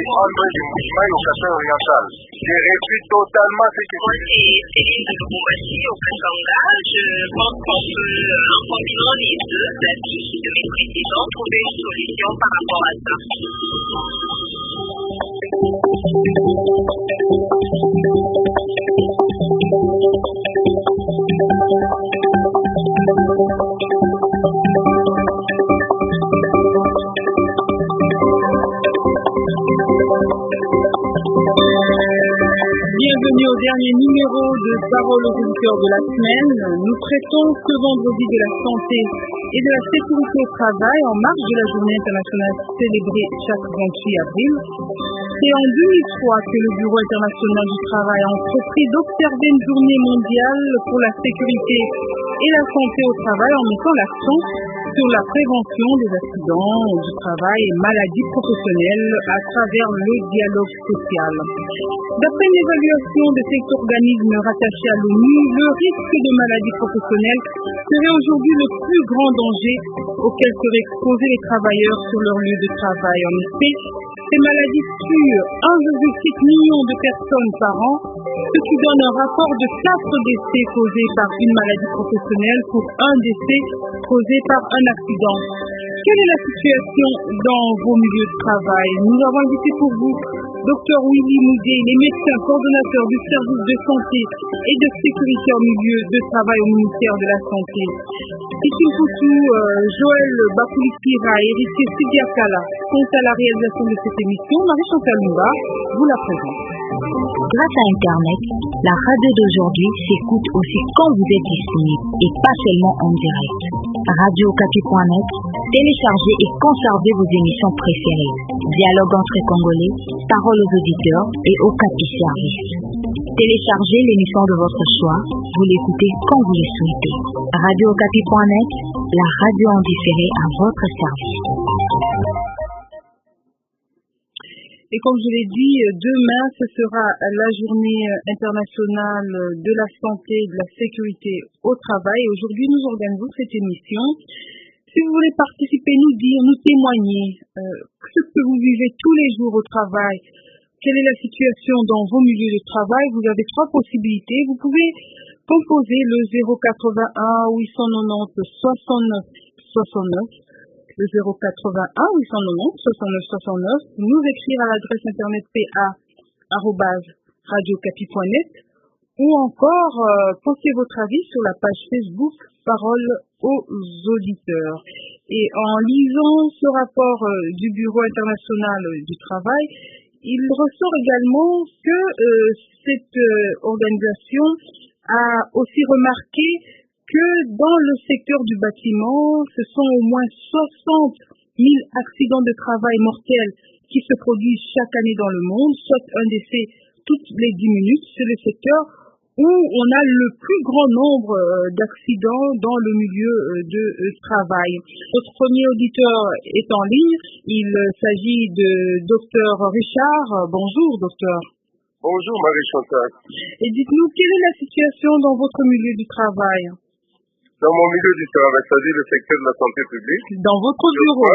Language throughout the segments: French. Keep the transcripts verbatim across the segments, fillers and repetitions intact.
André du Mouvement au Casseur Oriental. J'ai réduit totalement ce que moi, c'est Céline de Lubumbashi au Katanga. Je pense qu'on peut, en combinant les deux avis de mes présidents, trouver une solution par rapport à ça. Bienvenue au dernier numéro de Parole aux auditeurs de la semaine. Nous traitons ce vendredi de la santé et de la sécurité au travail en marge de la journée internationale célébrée chaque vingt-huit avril. C'est en deux mille trois que le Bureau international du travail a entrepris d'observer une journée mondiale pour la sécurité et la santé au travail en mettant l'accent sur la prévention des accidents du travail et maladies professionnelles à travers le dialogue social. D'après une évaluation de cet organisme rattaché à l'ONU, le risque de maladies professionnelles serait aujourd'hui le plus grand danger auquel seraient exposés les travailleurs sur leur lieu de travail. En effet, ces maladies tuent un virgule six million de personnes par an, ce qui donne un rapport de quatre décès causés par une maladie professionnelle pour un décès causé par un accident. Quelle est la situation dans vos milieux de travail? Nous avons invité pour vous Docteur Willy Moudé, les médecins coordonnateurs du service de santé et de sécurité en milieu de travail au ministère de la Santé. Ici Poutou, euh, Joël Bakoulikira et Héritier Sidiakala sont à la réalisation de cette émission. Marie-Chantal Mouba vous la présente. Grâce à Internet, la radio d'aujourd'hui s'écoute aussi quand vous êtes disponible et pas seulement en direct. radio okapi point net, téléchargez et conservez vos émissions préférées. Dialogue entre Congolais, parole aux auditeurs et Okapi Service. Téléchargez l'émission de votre choix, vous l'écoutez quand vous le souhaitez. radio okapi point net, la radio en différé à votre service. Et comme je l'ai dit, demain, ce sera la journée internationale de la santé et de la sécurité au travail. Aujourd'hui, nous organisons cette émission. Si vous voulez participer, nous dire, nous témoigner euh, ce que vous vivez tous les jours au travail, quelle est la situation dans vos milieux de travail, vous avez trois possibilités. Vous pouvez composer le zéro quatre-vingt-un huit cent quatre-vingt-dix soixante-neuf soixante-neuf. Le zéro quatre-vingt-un huit cent quatre-vingt-dix soixante-neuf soixante-neuf, nous écrire à l'adresse internet p a arobase radio okapi point net ou encore euh, poster votre avis sur la page Facebook Parole aux auditeurs. Et en lisant ce rapport euh, du Bureau international du travail, il ressort également que euh, cette euh, organisation a aussi remarqué que dans le secteur du bâtiment, ce sont au moins soixante mille accidents de travail mortels qui se produisent chaque année dans le monde, soit un décès toutes les dix minutes. C'est le secteur où on a le plus grand nombre d'accidents dans le milieu de travail. Notre premier auditeur est en ligne. Il s'agit de docteur Richard. Bonjour, docteur. Bonjour, Marie-Chantal. Et dites-nous, quelle est la situation dans votre milieu du travail? Dans mon milieu du travail, c'est-à-dire le secteur de la santé publique. Dans votre bureau.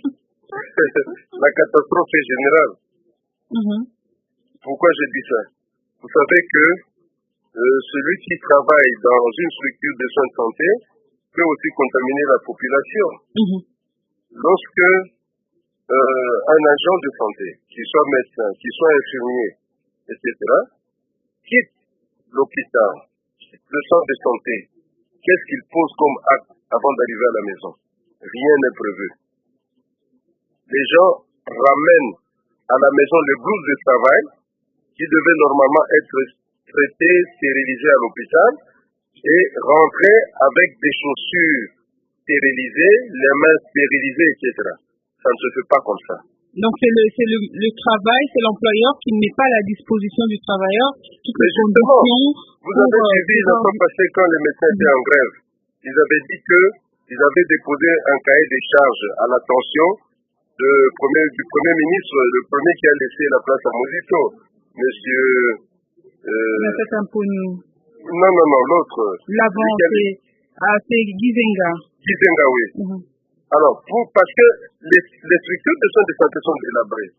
La catastrophe est générale. Mm-hmm. Pourquoi je dis ça? Vous savez que euh, celui qui travaille dans une structure de soins de santé peut aussi contaminer la population. Mm-hmm. Lorsque euh, un agent de santé, qu'il soit médecin, qu'il soit infirmier, et cetera, quitte l'hôpital, le centre de santé, qu'est-ce qu'il pose comme acte avant d'arriver à la maison? Rien n'est prévu. Les gens ramènent à la maison les blouses de travail qui devaient normalement être traitées, stérilisées à l'hôpital et rentrer avec des chaussures stérilisées, les mains stérilisées, et cetera. Ça ne se fait pas comme ça. Donc c'est le, c'est le, le travail, c'est l'employeur qui ne met pas à la disposition du travailleur toutes les conditions. Vous avez suivi la fois passée quand les médecins étaient en grève. Ils avaient dit qu'ils avaient déposé un cahier des charges à l'attention de premier, du Premier ministre, le premier qui a laissé la place à Mosito, monsieur... Euh, non, non, non, l'autre. L'avant, c'est, ah, c'est Gizenga. Gizenga, oui. Mm-hmm. Alors, pour, parce que les, les structures de soins de santé sont délabrées.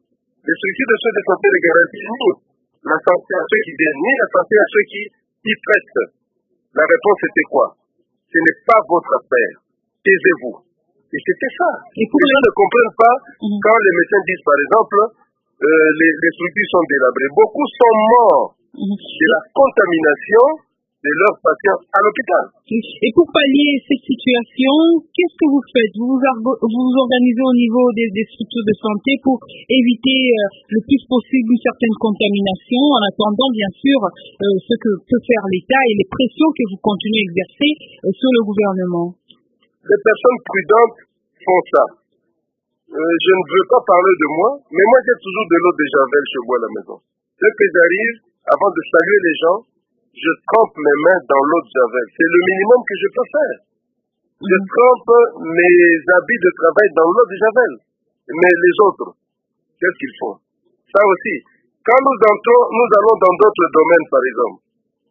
Les structures de soins de santé ne garantissent ni la santé à ceux qui viennent, ni la santé à ceux qui y traitent. La réponse était quoi? Ce n'est pas votre affaire. Taisez-vous. Et c'était ça. Et pour les gens ne comprennent pas mmh. quand les médecins disent, par exemple, euh, les, les structures sont délabrées. Beaucoup sont morts mmh. de la contamination de leurs patients à l'hôpital. Et pour pallier cette situation, qu'est-ce que vous faites? Vous vous, vous vous organisez au niveau des, des structures de santé pour éviter euh, le plus possible une certaine contamination, en attendant bien sûr euh, ce que peut faire l'État et les pressions que vous continuez à exercer euh, sur le gouvernement. Les personnes prudentes font ça. Euh, je ne veux pas parler de moi, mais moi j'ai toujours de l'eau de Javel chez moi à la maison. Dès que j'arrive, avant de saluer les gens, je trempe mes mains dans l'eau de Javel. C'est le minimum que je peux faire. Je trempe mes habits de travail dans l'eau de Javel. Mais les autres, qu'est-ce qu'ils font? Ça aussi. Quand nous entrons, nous allons dans d'autres domaines, par exemple.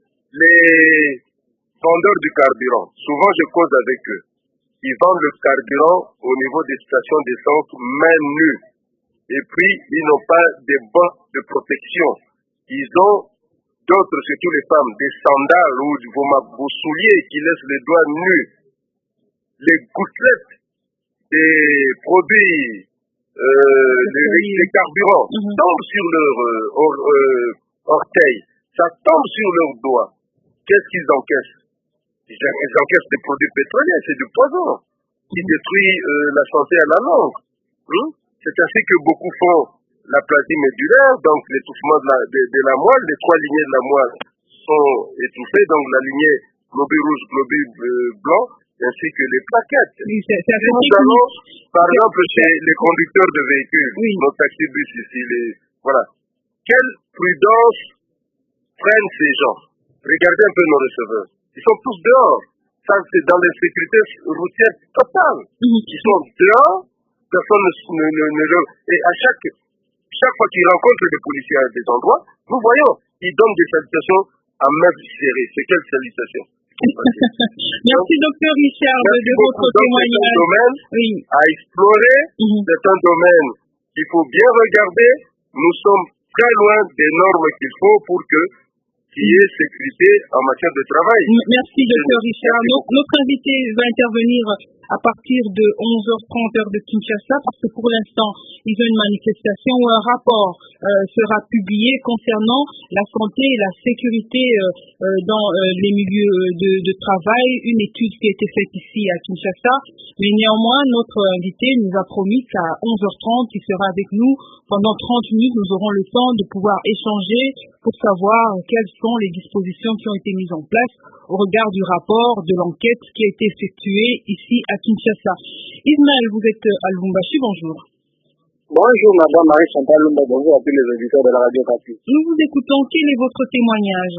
Les vendeurs du carburant, souvent je cause avec eux. Ils vendent le carburant au niveau des stations d'essence main nue. Et puis, ils n'ont pas des bottes de protection. Ils ont d'autres, surtout les femmes, des sandales ou vos, vos souliers qui laissent les doigts nus. Les gouttelettes des produits, euh, des, des carburants mm-hmm. tombent sur leurs euh, or, euh, orteils. Ça tombe sur leurs doigts. Qu'est-ce qu'ils encaissent? Ils encaissent des produits pétroliers, c'est du poison qui détruit euh, la santé à la langue. Hein? C'est ainsi que beaucoup font l'aplasie médulaire, donc l'étouffement de la, de, de la moelle. Les trois lignées de la moelle sont étouffées, donc la lignée globule rouge, globule euh, blanc, ainsi que les plaquettes. Oui, c'est, c'est si nous allons, par exemple, chez les conducteurs de véhicules, oui. nos taxibus ici, les, voilà. Quelle prudence prennent ces gens? Regardez un peu nos receveurs. Ils sont tous dehors. Ça, c'est dans l'insécurité routière totale. Mm-hmm. Ils sont dehors, personne ne, ne, ne, ne... Et à chaque, chaque fois qu'ils rencontrent des policiers à des endroits, nous voyons, ils donnent des salutations à main serrée. C'est quelle salutation? Merci, docteur Richard, Merci de beaucoup. votre témoignage. C'est un domaine oui. à explorer. Mm-hmm. C'est un domaine qu'il faut bien regarder. Nous sommes très loin des normes qu'il faut pour que qui est sécurité en matière de travail. Merci, docteur Richard. Notre, notre invité va intervenir à partir de onze heures trente heure de Kinshasa, parce que pour l'instant, ils ont une manifestation où un rapport euh, sera publié concernant la santé et la sécurité euh, euh, dans euh, les milieux de, de travail, une étude qui a été faite ici à Kinshasa. Mais néanmoins, notre invité nous a promis qu'à onze heures trente, il sera avec nous pendant trente minutes. Nous aurons le temps de pouvoir échanger pour savoir quelles sont les dispositions qui ont été mises en place au regard du rapport de l'enquête qui a été effectuée ici à Kinshasa. Ismaël, vous êtes à Lubumbashi, bonjour. Bonjour madame Marie-Chantal Lumba, bonjour à tous les auditeurs de la radio Kapi. Nous vous écoutons, quel est votre témoignage?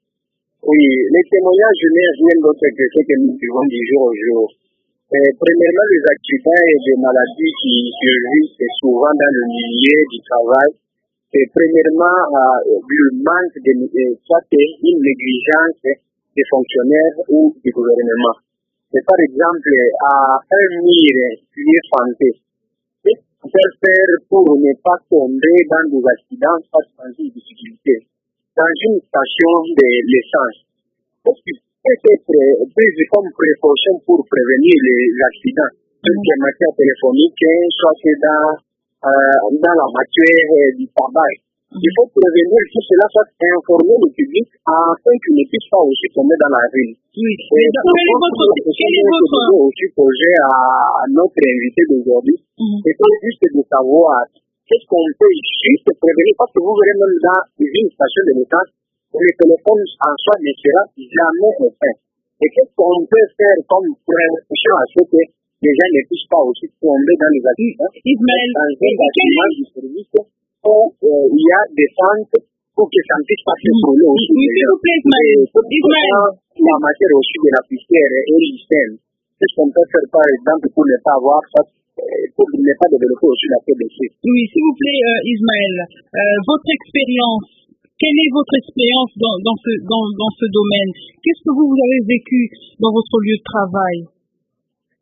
Oui, les témoignages je n'ai rien d'autre que ce que nous vivons du jour au jour. Euh, premièrement, les accidents et les maladies qui surviennent souvent dans le milieu du travail, c'est premièrement euh, le manque de euh, soit une négligence des fonctionnaires ou du gouvernement. C'est par exemple à un mire qui est santé. Qu'est-ce qu'on peut faire pour ne pas tomber dans des accidents face à une difficulté? Dans une station de l'essence, qu'est-ce qui peut être prise comme précaution pour prévenir les accidents? Soit en matière téléphonique, soit dans, euh, dans la matière du tabac. Il faut prévenir que cela soit informer le public afin qu'il ne puisse pas aussi tomber dans la rue. Oui, mais dans, quel est votre... Quel est votre... aussi posé à, à notre invité d'aujourd'hui, mm-hmm. c'est juste de savoir qu'est-ce qu'on peut juste prévenir, parce que vous verrez même dans une station de l'État, le téléphone en soi ne sera jamais éteint. Et qu'est-ce qu'on peut faire comme prévention à ce que les gens ne puissent pas aussi tomber dans les accidents? Ismaël, dans un bâtiment du service, où euh, il y a des centres pour que ça ne puisse pas s'écrouler aussi. Oui, s'il vous plaît, Ismaël. Ismaël. La matière aussi de la poussière et l'hygiène. Qu'est-ce qu'on peut faire par exemple pour ne pas avoir ça, pour ne pas développer aussi la P D C? Oui, s'il vous plaît, euh, Ismaël, euh, votre expérience, quelle est votre expérience dans, dans, ce, dans, dans ce domaine? Qu'est-ce que vous, vous avez vécu dans votre lieu de travail?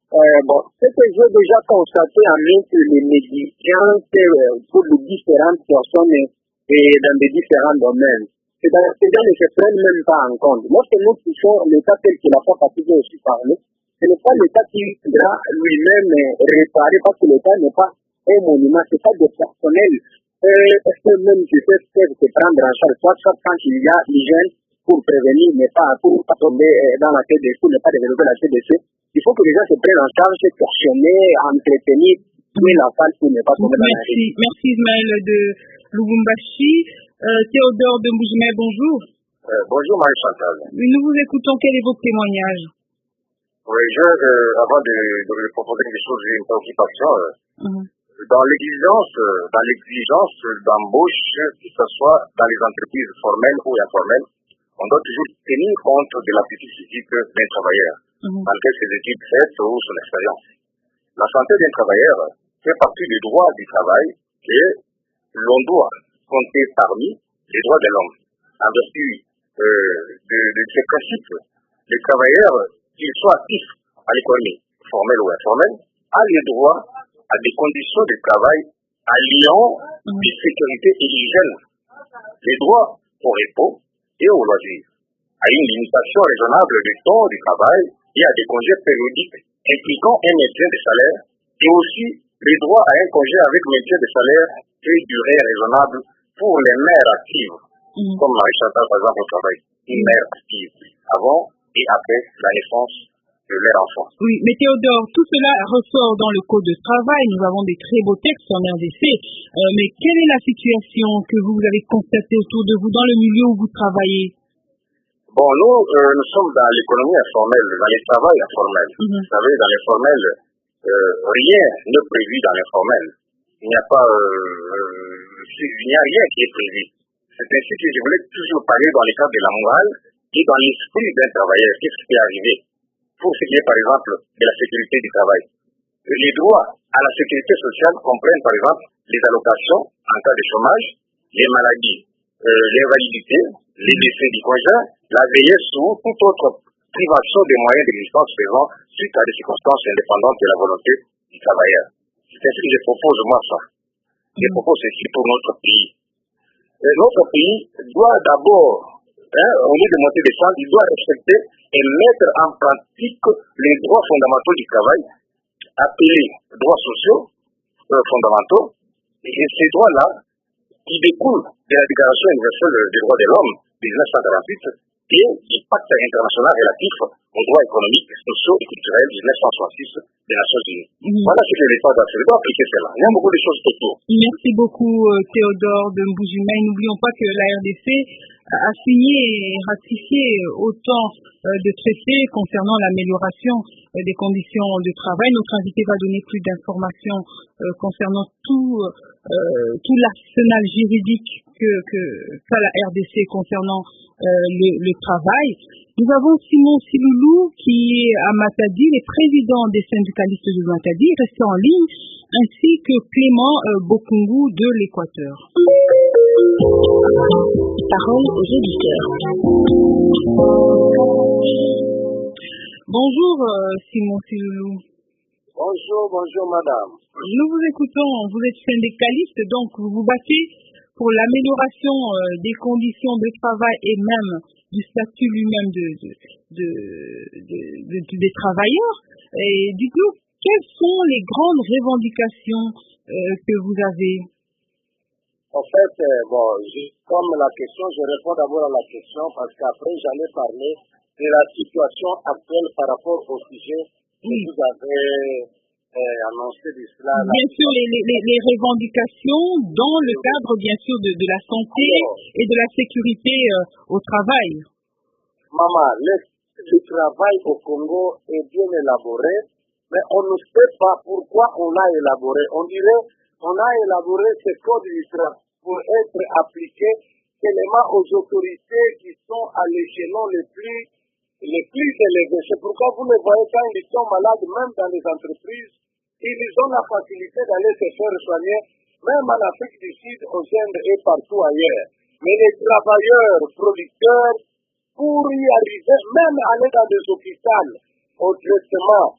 Euh, bon, ce que j'ai déjà constaté en main que les négligences euh, pour les différentes personnes et dans les différents domaines. C'est dans ces gens ne se prennent même pas en compte. Lorsque nous touchons l'État tel qu'il a pas fatigué aussi parlé, ce n'est pas l'État qui va lui-même réparer parce que l'État n'est pas un monument, c'est pas des personnels. Euh, est-ce que même tu sais se prendre en charge, soit, soit quand il y a l'hygiène pour prévenir, mais pas pour pas tomber dans la tête des fous, ne pas développer la tête des fous. Il faut que les gens se prennent en charge, se questionner, entretenir, tuer la femme pour ne pas tomber dans la Merci, merci Ismaël de Lubumbashi. Euh, Théodore de Mboujimé, bonjour. Euh, bonjour Marie-Chantal. Nous vous écoutons, quel est votre témoignage? Oui, je, euh, avant de, de, de proposer quelque chose, j'ai une préoccupation. Euh, mm-hmm. Dans l'exigence, euh, dans l'exigence d'embauche, que ce soit dans les entreprises formelles ou informelles, on doit toujours tenir compte de l'aptitude physique d'un travailleur, mm-hmm. malgré ses études faites ou son expérience. La santé d'un travailleur fait partie du droit du travail et l'on doit compter parmi les droits de l'homme. En vertu euh, de, de ces principes, les travailleurs, qu'ils soient actifs à l'économie, formelle ou informelle, a le droit à des conditions de travail alliant mm-hmm. de sécurité et hygiène, les droits au repos et au loisir, à une limitation raisonnable du temps du travail et à des congés périodiques impliquant un maintien de salaire et aussi les droits à un congé avec maintien de salaire et durée raisonnable pour les mères actives, mmh. comme Marie-Chantal par exemple au travail, une mère active, avant et après la naissance de leur enfant. Oui, mais Théodore, tout cela ressort dans le Code de travail, nous avons des très beaux textes en R D C, euh, mais quelle est la situation que vous avez constatée autour de vous dans le milieu où vous travaillez? Bon, nous, euh, nous sommes dans l'économie informelle, dans les travails informels. Mm-hmm. Vous savez, dans l'informel, euh, rien n'est prévu dans l'informel. Il n'y a pas, euh, euh, il n'y a rien qui est prévu. C'est ainsi que je voulais toujours parler dans le cadre de la morale et dans l'esprit d'un travailleur. Qu'est-ce qui est arrivé? Pour ce qui est, par exemple, de la sécurité du travail. Les droits à la sécurité sociale comprennent, par exemple, les allocations en cas de chômage, les maladies, euh, l'invalidité, les décès du conjoint, la veillée sur toute autre privation des moyens d'existence faisant suite à des circonstances indépendantes de la volonté du travailleur. C'est ainsi que je propose moi ça. Je propose ceci pour notre pays. Et notre pays doit d'abord, hein, au lieu de monter des centres, il doit respecter et mettre en pratique les droits fondamentaux du travail, appelés droits sociaux euh, fondamentaux, et ces droits-là qui découlent de la Déclaration universelle des droits de l'homme de mille neuf cent quarante-huit et du pacte international relatif aux droits économiques, sociaux et culturels de mille neuf cent soixante-six des Nations Unies. Mmh. Voilà ce que l'État doit faire. Il doit appliquer cela. Il y a beaucoup de choses autour. Merci beaucoup Théodore de Mboujimé. N'oublions pas que la R D C a signé et ratifié autant de traités concernant l'amélioration des conditions de travail. Notre invité va donner plus d'informations concernant tout, euh, tout l'arsenal juridique que, que qu'a la R D C concernant euh, le, le travail. Nous avons Simon Siloulou qui est à Matadi, le président des syndicalistes de Matadi, resté en ligne, ainsi que Clément euh, Bokungu de l'Équateur. Parole aux auditeurs. Bonjour euh, Simon Siloulou. Bonjour, bonjour madame. Nous vous écoutons, vous êtes syndicaliste, donc vous vous battez pour l'amélioration euh, des conditions de travail et même du statut lui-même de, de, de, de, de, de, des travailleurs. Et dites-nous, quelles sont les grandes revendications euh, que vous avez? En fait, euh, bon, je, comme la question, je réponds d'abord à la question parce qu'après j'allais parler de la situation actuelle par rapport au sujet que oui. vous avez euh, annoncé de cela. Bien sûr, les, les, les revendications dans le cadre, bien sûr, de, de la santé Alors, et de la sécurité euh, au travail. Maman, le, le travail au Congo est bien élaboré, mais on ne sait pas pourquoi on l'a élaboré. On dirait on a élaboré ce code du travail pour être appliqué seulement aux autorités qui sont à l'échelon le plus, le plus élevé. C'est pourquoi vous le voyez quand ils sont malades, même dans les entreprises, ils ont la facilité d'aller se faire soigner, même en Afrique du Sud, au Inde et partout ailleurs. Mais les travailleurs, producteurs, pour y arriver, même aller dans des hôpitaux, au traitement,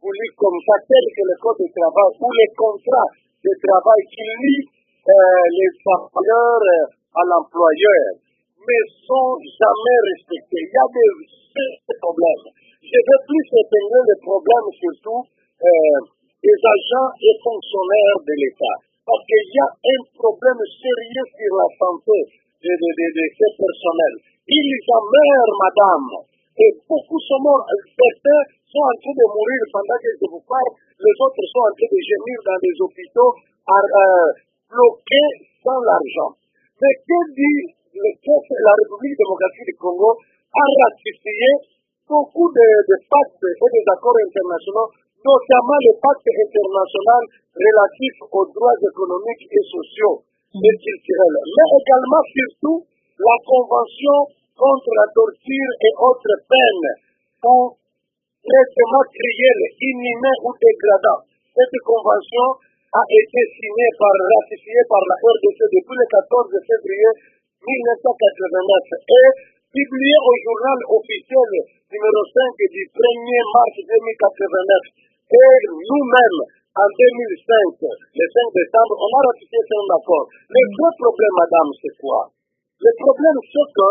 voulu comme ça, tel que le code de travail ou les contrats de travail qui lient euh, les travailleurs euh, à l'employeur, mais sont jamais respectés. Il y a des, des problèmes. Je veux plus épingler les problèmes surtout euh, des agents et fonctionnaires de l'État. Parce qu'il y a un problème sérieux sur la santé de, de, de, de ces personnels. Ils en meurent, madame. Et beaucoup sont morts. Certains sont en train de mourir pendant que je vous parle. Les autres sont en train de gémir dans des hôpitaux à, euh, bloqués sans l'argent. Mais que dit le chef de la République démocratique du Congo a ratifié beaucoup de, de pactes et des accords internationaux, notamment le pacte international relatif aux droits économiques et sociaux et culturels, mais également surtout la convention contre la torture et autres peines ou traitements cruels, inhumains ou dégradants. Cette convention a été signée par, ratifiée par la R D C depuis le quatorze février mille neuf cent quatre-vingt-neuf et publiée au journal officiel numéro cinq du premier mars deux mille quatre-vingt-neuf. Et nous-mêmes, en deux mille cinq, le cinq décembre, on a ratifié cet accord. Le vrai problème, madame, c'est quoi? Le problème, c'est que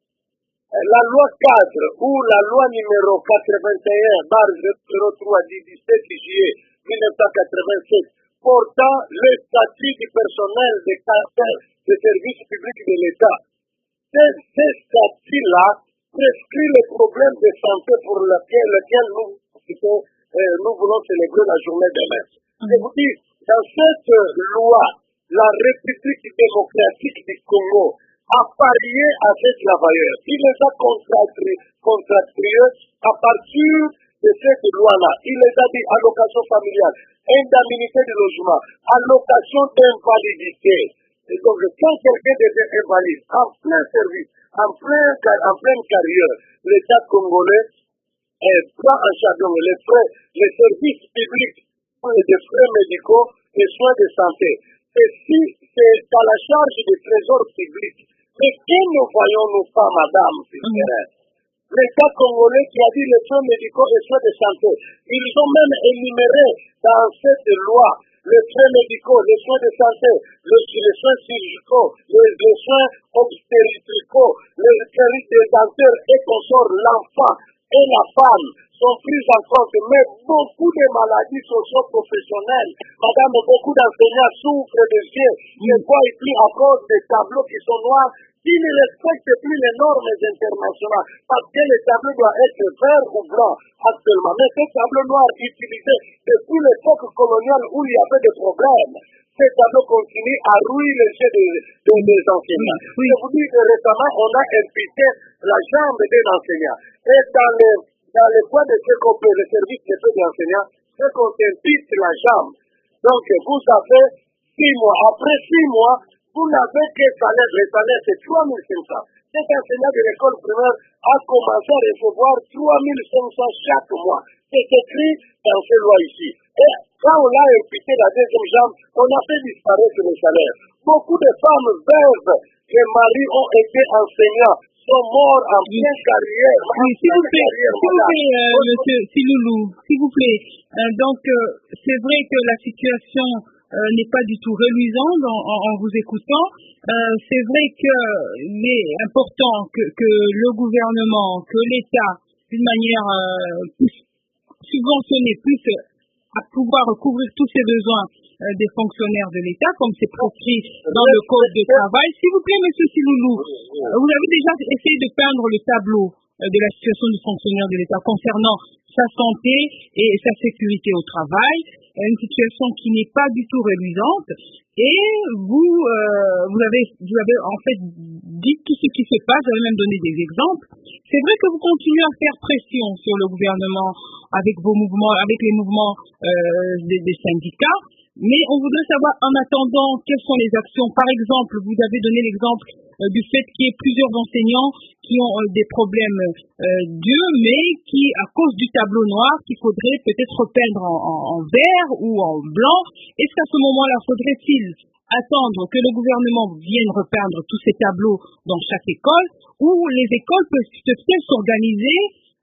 la loi cadre ou la loi numéro quatre-vingt-un barre zéro trois du dix-sept juillet mille neuf cent quatre-vingt-sept portant le statut du personnel des caractères de services publics de l'État. C'est ce statut-là prescrit les problèmes de santé pour lesquels, lesquels nous, euh, nous voulons célébrer la journée demain. Je vous dis, dans cette loi, la République démocratique du Congo a parié à ces travailleurs. Il les a contractés à partir de cette loi-là. Il les a dit allocation familiale, indemnité de logement, allocation d'invalidité. Et donc, quand quelqu'un devient invalide, en plein service, en, plein, en pleine carrière, l'État congolais eh, prend en charge les frais, les services publics, les frais médicaux et soins de santé. Et si c'est à la charge du trésor public, mais qui ne voyons-nous pas, madame, mmh. L'État congolais qui a dit les soins médicaux et soins de santé, ils ont même énuméré dans cette loi les soins médicaux, les soins de santé, les, les soins chirurgicaux, les, les soins obstétricaux, les services dentaires et consorts, l'enfant et la femme sont pris en compte, mais beaucoup de maladies socio-professionnelles, madame, beaucoup d'enseignants souffrent des yeux, ne voient plus à cause des tableaux qui sont noirs, qui ne respectent plus les normes internationales, parce que les tableaux doivent être verts ou blancs actuellement. Mais ces tableaux noirs utilisés depuis l'époque coloniale où il y avait des problèmes, ces tableaux continuent à rouiller les yeux des, des, des enseignants. Oui, oui. Je vous dis que récemment, on a imputé la jambe des enseignants. Et dans les, dans les points de ce qu'on peut, le service de ces enseignants, c'est qu'on impute la jambe. Donc, vous avez six mois. Après six mois, vous n'avez que salaire. Le salaire, c'est trois mille cinq cents. Cet enseignant de l'école primaire a commencé à recevoir trois mille cinq cents chaque mois. C'est écrit dans ces lois ici. Et quand on a imputé la deuxième jambe, on a fait disparaître le salaire. Beaucoup de femmes veuves et maris ont été enseignants, sont morts en pleine carrière. Oui, s'il vous plaît, s'il vous plaît, euh, monsieur Siloulou, s'il vous plaît. Euh, donc, euh, c'est vrai que la situation euh, n'est pas du tout reluisante en, en, en vous écoutant. Euh, c'est vrai qu'il est important que, que le gouvernement, que l'État, d'une manière euh, plus subventionnée, puisse à pouvoir couvrir tous ces besoins euh, des fonctionnaires de l'État, comme c'est proscrit dans le Code de travail. S'il vous plaît, monsieur Siloulou, euh, vous avez déjà essayé de peindre le tableau euh, de la situation du fonctionnaire de l'État concernant sa santé et sa sécurité au travail, une situation qui n'est pas du tout reluisante. Et vous, euh, vous avez, vous avez en fait dit tout ce qui se passe, vous avez même donné des exemples. C'est vrai que vous continuez à faire pression sur le gouvernement avec vos mouvements, avec les mouvements euh, des, des syndicats, mais on voudrait savoir en attendant quelles sont les actions. Par exemple, vous avez donné l'exemple euh, du fait qu'il y ait plusieurs enseignants qui ont euh, des problèmes euh, d'yeux, mais qui, à cause du tableau noir, qu'il faudrait peut-être repeindre en, en, en vert ou en blanc. Est-ce qu'à ce moment-là, faudrait-il attendre que le gouvernement vienne repeindre tous ces tableaux dans chaque école, ou les écoles peuvent peut-être s'organiser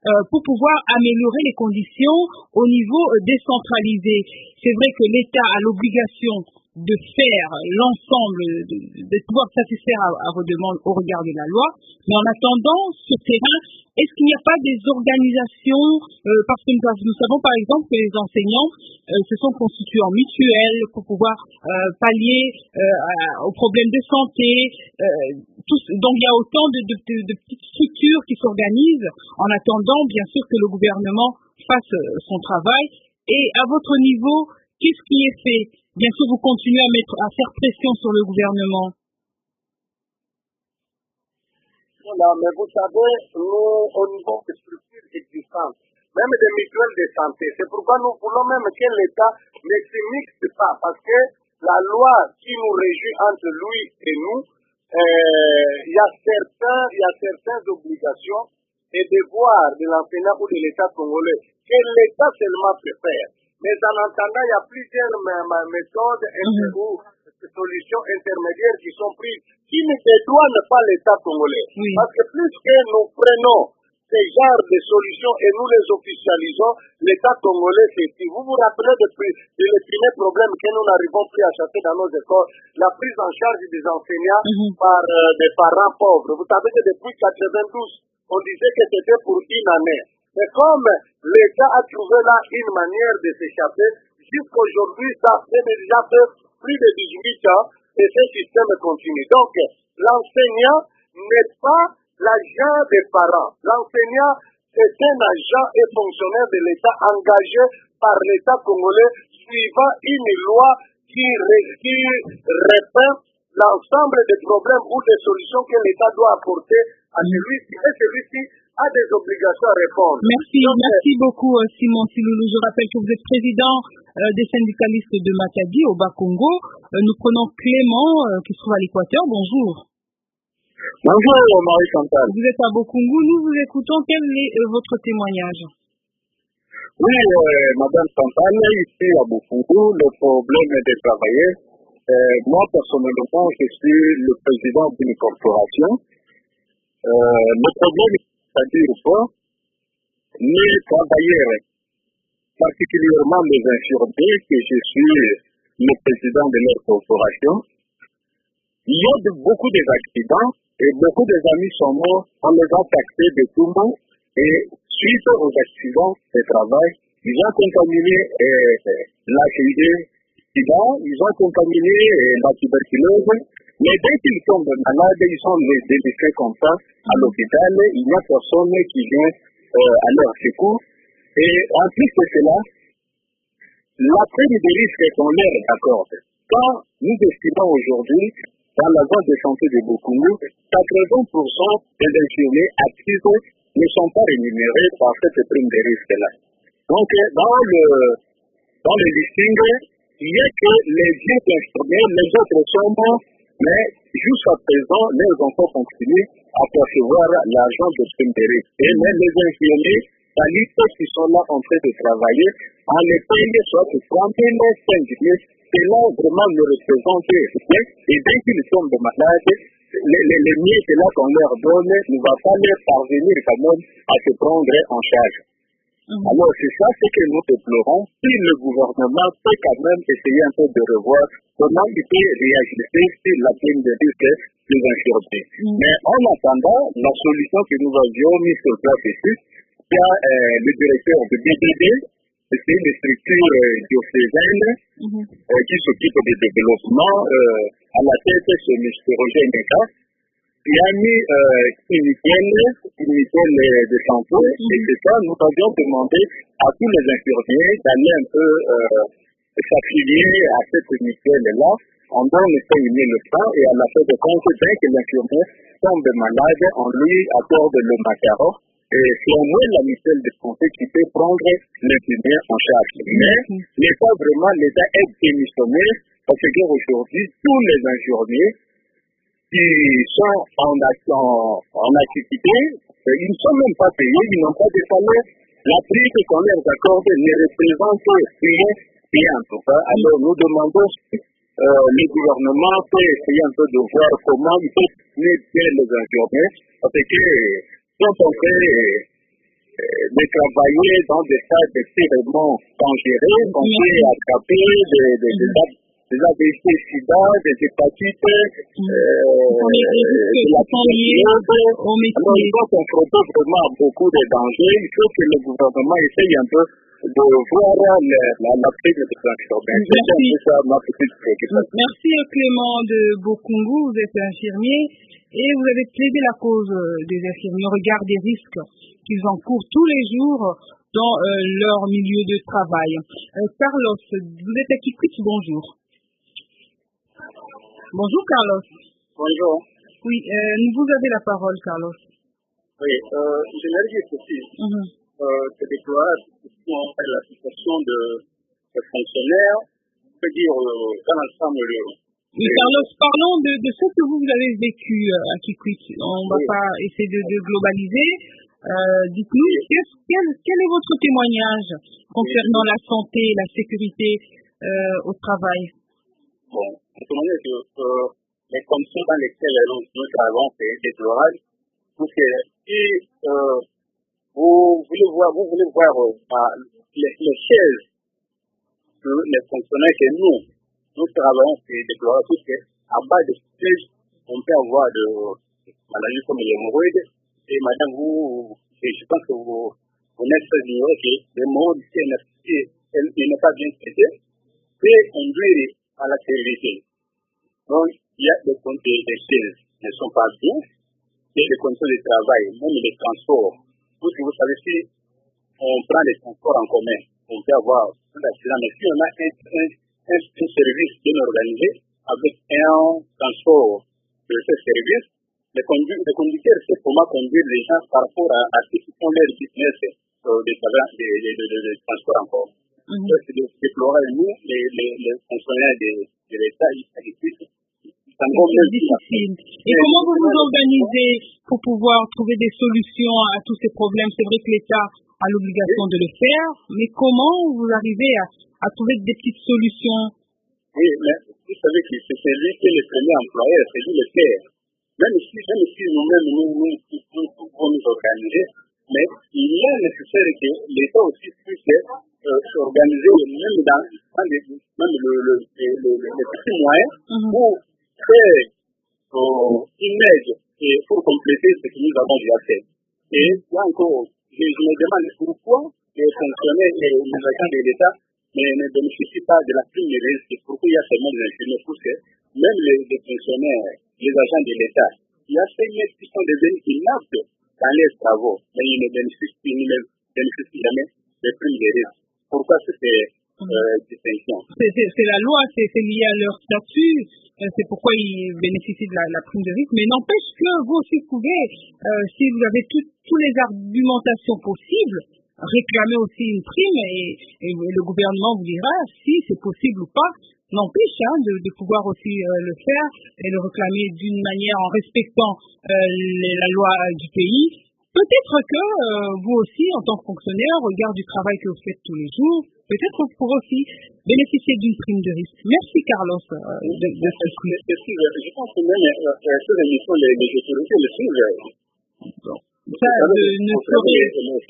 euh, pour pouvoir améliorer les conditions au niveau euh, décentralisé. C'est vrai que l'État a l'obligation de faire l'ensemble, de, de pouvoir satisfaire à, à vos demandes au regard de la loi, mais en attendant, sur terrain, est-ce qu'il n'y a pas des organisations, euh, parce que nous, nous savons par exemple que les enseignants euh, se sont constitués en mutuelles pour pouvoir euh, pallier euh, aux problèmes de santé, euh, tout, donc il y a autant de, de, de, de petites structures qui s'organisent en attendant bien sûr que le gouvernement fasse euh, son travail. Et à votre niveau, qu'est-ce qui est fait? Bien sûr, vous continuez à mettre, à faire pression sur le gouvernement. Voilà, mais vous savez, nous, au niveau des structures existantes, même des mutuelles de santé, c'est pourquoi nous voulons même que l'État ne se mixe pas, parce que la loi qui nous régit entre lui et nous, il euh, y a certains, il y a certaines obligations et devoirs de l'enseignant ou de l'État congolais que l'État seulement peut faire. Mais en entendant, il y a plusieurs méthodes mm-hmm. ou solutions intermédiaires qui sont prises, qui ne dédouanent pas l'État congolais. Oui. Parce que plus que nous prenons ces genres de solutions et nous les officialisons, l'État congolais s'étire. Vous vous rappelez de, de le premier problème que nous n'arrivons plus à chasser dans nos écoles, la prise en charge des enseignants mm-hmm. par euh, des parents pauvres. Vous savez que depuis quatre-vingt-douze, on disait que c'était pour une année. Mais comme l'État a trouvé là une manière de s'échapper, jusqu'aujourd'hui, ça fait déjà plus de dix-huit ans et ce système continue. Donc, l'enseignant n'est pas l'agent des parents. L'enseignant est un agent et fonctionnaire de l'État engagé par l'État congolais suivant une loi qui, qui répond l'ensemble des problèmes ou des solutions que l'État doit apporter à celui-ci et celui-ci a des obligations à répondre. Merci, Donc, merci beaucoup Simon Siloulou. Je rappelle que vous êtes président euh, des syndicalistes de Matadi au Bas-Congo. Euh, nous prenons Clément euh, qui se trouve à l'Équateur. Bonjour. Bonjour Marie-Chantal. Vous êtes à Bokungu, nous vous écoutons. Quel est euh, votre témoignage? Oui, euh, Madame Chantal, ici à Bokungu, le problème est de travailler. Euh, moi personnellement, je suis le président d'une corporation. Euh, le problème c'est-à-dire quoi, les travailleurs, particulièrement les infirmiers, que je suis le président de leur corporation, il y a de, beaucoup d'accidents et beaucoup des amis sont morts, on les a taxés de tout le monde et suite aux accidents de travail, ils ont contaminé euh, l'H I V, ils ont contaminé euh, la tuberculose. Mais dès qu'ils tombent malades, ils sont délaissés comme ça à l'hôpital, il n'y a personne qui vient euh, à leur secours. Et en plus de cela, la prime de risque qu'on leur accorde. Quand nous estimons aujourd'hui, dans la zone de santé de Bokungu, quatre-vingts pour cent des infirmiers actifs ne sont pas rémunérés par cette prime de risque-là. Donc, dans le, dans le listing, il n'y a que les vieux infirmiers, les autres sont morts. Mais jusqu'à présent, les enfants continuent à percevoir l'argent de prime de risque. Et même les infirmiers, la liste qui sont là en train de travailler, on les paye soit trente mille, cinq mille, c'est là vraiment ne représente rien. Et dès qu'ils tombent malades, les, les, les miettes là qu'on leur donne ne va pas leur parvenir quand même à se prendre en charge. Mmh. Alors c'est ça ce que nous déplorons. Si le gouvernement peut quand même essayer un peu de revoir comment il peut réagir sur la prime de risque des infirmiers. Mmh. Mais en attendant, la solution que nous avions mise sur place ici, il y a euh, le directeur de B D D, c'est une structure euh, diocésaine mmh. euh, qui s'occupe du développement. Euh, à la tête, c'est M. Roger Meka, qui a mis euh, une mutuelle, une mutuelle de santé, mmh. et c'est ça, nous avions demandé à tous les infirmiers d'aller un peu euh, s'affilier à cette mutuelle-là. On donne cinq mille francs et à la fin de compte, dès que l'infirmier tombe malade, on lui accorde le macaron. Et c'est au moins la mutuelle de santé qui peut prendre l'infirmier en charge. Mais mmh. l'État vraiment, l'État est démissionné parce qu'aujourd'hui, tous les infirmiers qui sont en, en, en activité, ils ne sont même pas payés, ils n'ont pas de salaire. La prime qu'on leur accorde ne représente rien, rien en tout cas. Alors nous demandons si euh, le gouvernement peut essayer un peu de voir comment il peut aider les infirmiers, parce que quand on fait de travailler dans des cas extrêmement dangereux, qu'on peut attraper des, des, des, des A V C sida, des hépatites, euh, de la tuberculose. Alors, ils sont confrontés vraiment à beaucoup de dangers. Il faut que le gouvernement essaye un peu de voir l'Afrique de transformer. C'est ça ma petite préoccupation. Merci Clément de Bokungu, vous êtes infirmier et vous avez plaidé la cause des infirmiers au regard des risques qu'ils encourent tous les jours dans euh, leur milieu de travail. Euh, Carlos, vous êtes à Kikwit, bonjour. Bonjour Carlos. Bonjour. Oui, euh, vous avez la parole Carlos. Oui, euh, j'aimerais dire ceci. Mm-hmm. Euh, c'est déplorable la situation de, de fonctionnaires, on peut dire euh, dans l'ensemble. Oui, Carlos, parlons de, de ce que vous avez vécu euh, à Kikwit. On ne va oui. pas essayer de, de globaliser. Euh, dites-nous, quel, quel, quel est votre témoignage concernant oui. la santé et la sécurité euh, au travail? Bon, mon témoignage, euh, les conditions dans lesquelles nous, nous travaillons, c'est déplorable. Parce que si euh, vous voulez voir, vous voulez voir euh, les, les chaises que les fonctionnaires que nous, nous travaillons, c'est déplorable. Parce qu'à bas de sièges, on peut avoir de maladies comme l'hémorroïde. Et madame, vous, je pense que vous, vous n'êtes pas ignoré que l'hémorroïde, si elle n'est pas bien traitée, peut conduire à la stérilité. Donc, il y a des conditions des chaises qui ne sont pas bien, et des conditions de travail, même les transports. Parce que vous savez, si on prend les transports en commun, on peut avoir un accident, mais si on a un, un, un, un service bien organisé, avec un transport de ce service, les, condu les conducteurs savent comment conduire les gens par rapport à, à ce qui font leur business euh, de, de, de, de, de, de transport en commun. Mm-hmm. Donc, c'est de déplorer, nous, les, les, les fonctionnaires de, de l'État, ils sont c'est difficile. Et comment vous vous organisez pour pouvoir trouver des solutions à tous ces problèmes? C'est vrai que l'État a l'obligation de le faire, mais comment vous arrivez à, à trouver des petites solutions? Oui, mais vous savez que c'est celui qui est le premier employeur, c'est lui le faire. Même si, même si nous-mêmes, nous, nous, nous, nous pouvons nous organiser, mais il est nécessaire que l'État aussi puisse euh, s'organiser, même dans, dans les, même le, le, le, le, les petits moyens, mm-hmm. pour faire euh, une aide et pour compléter ce que nous avons déjà fait. Et là encore, je, je me demande pourquoi les fonctionnaires et les agents de l'État ne, ne bénéficient pas de la prime de risque. Pourquoi il y a seulement des infirmiers? Parce que même les, les fonctionnaires, les agents de l'État, il y a ces mecs qui sont devenus inaptes dans les travaux, mais ils ne bénéficient, ils ne bénéficient jamais des primes de risque. Pourquoi cette euh, distinction? C'est la loi, c'est lié à leur statut. C'est pourquoi ils bénéficient de la, la prime de risque, mais n'empêche que vous aussi pouvez, euh, si vous avez tout, tous les argumentations possibles, réclamer aussi une prime et, et le gouvernement vous dira si c'est possible ou pas. N'empêche hein, de, de pouvoir aussi euh, le faire et le réclamer d'une manière en respectant euh, les, la loi du pays. Peut-être que euh, vous aussi, en tant que fonctionnaire, au regard du travail que vous faites tous les jours, peut-être que vous pourrez aussi bénéficier d'une prime de risque. Merci Carlos euh, de, de ce prix. Je pense que même euh, ces émissions, les, les autorités le suivent. Bon. Ça, je ne saurais,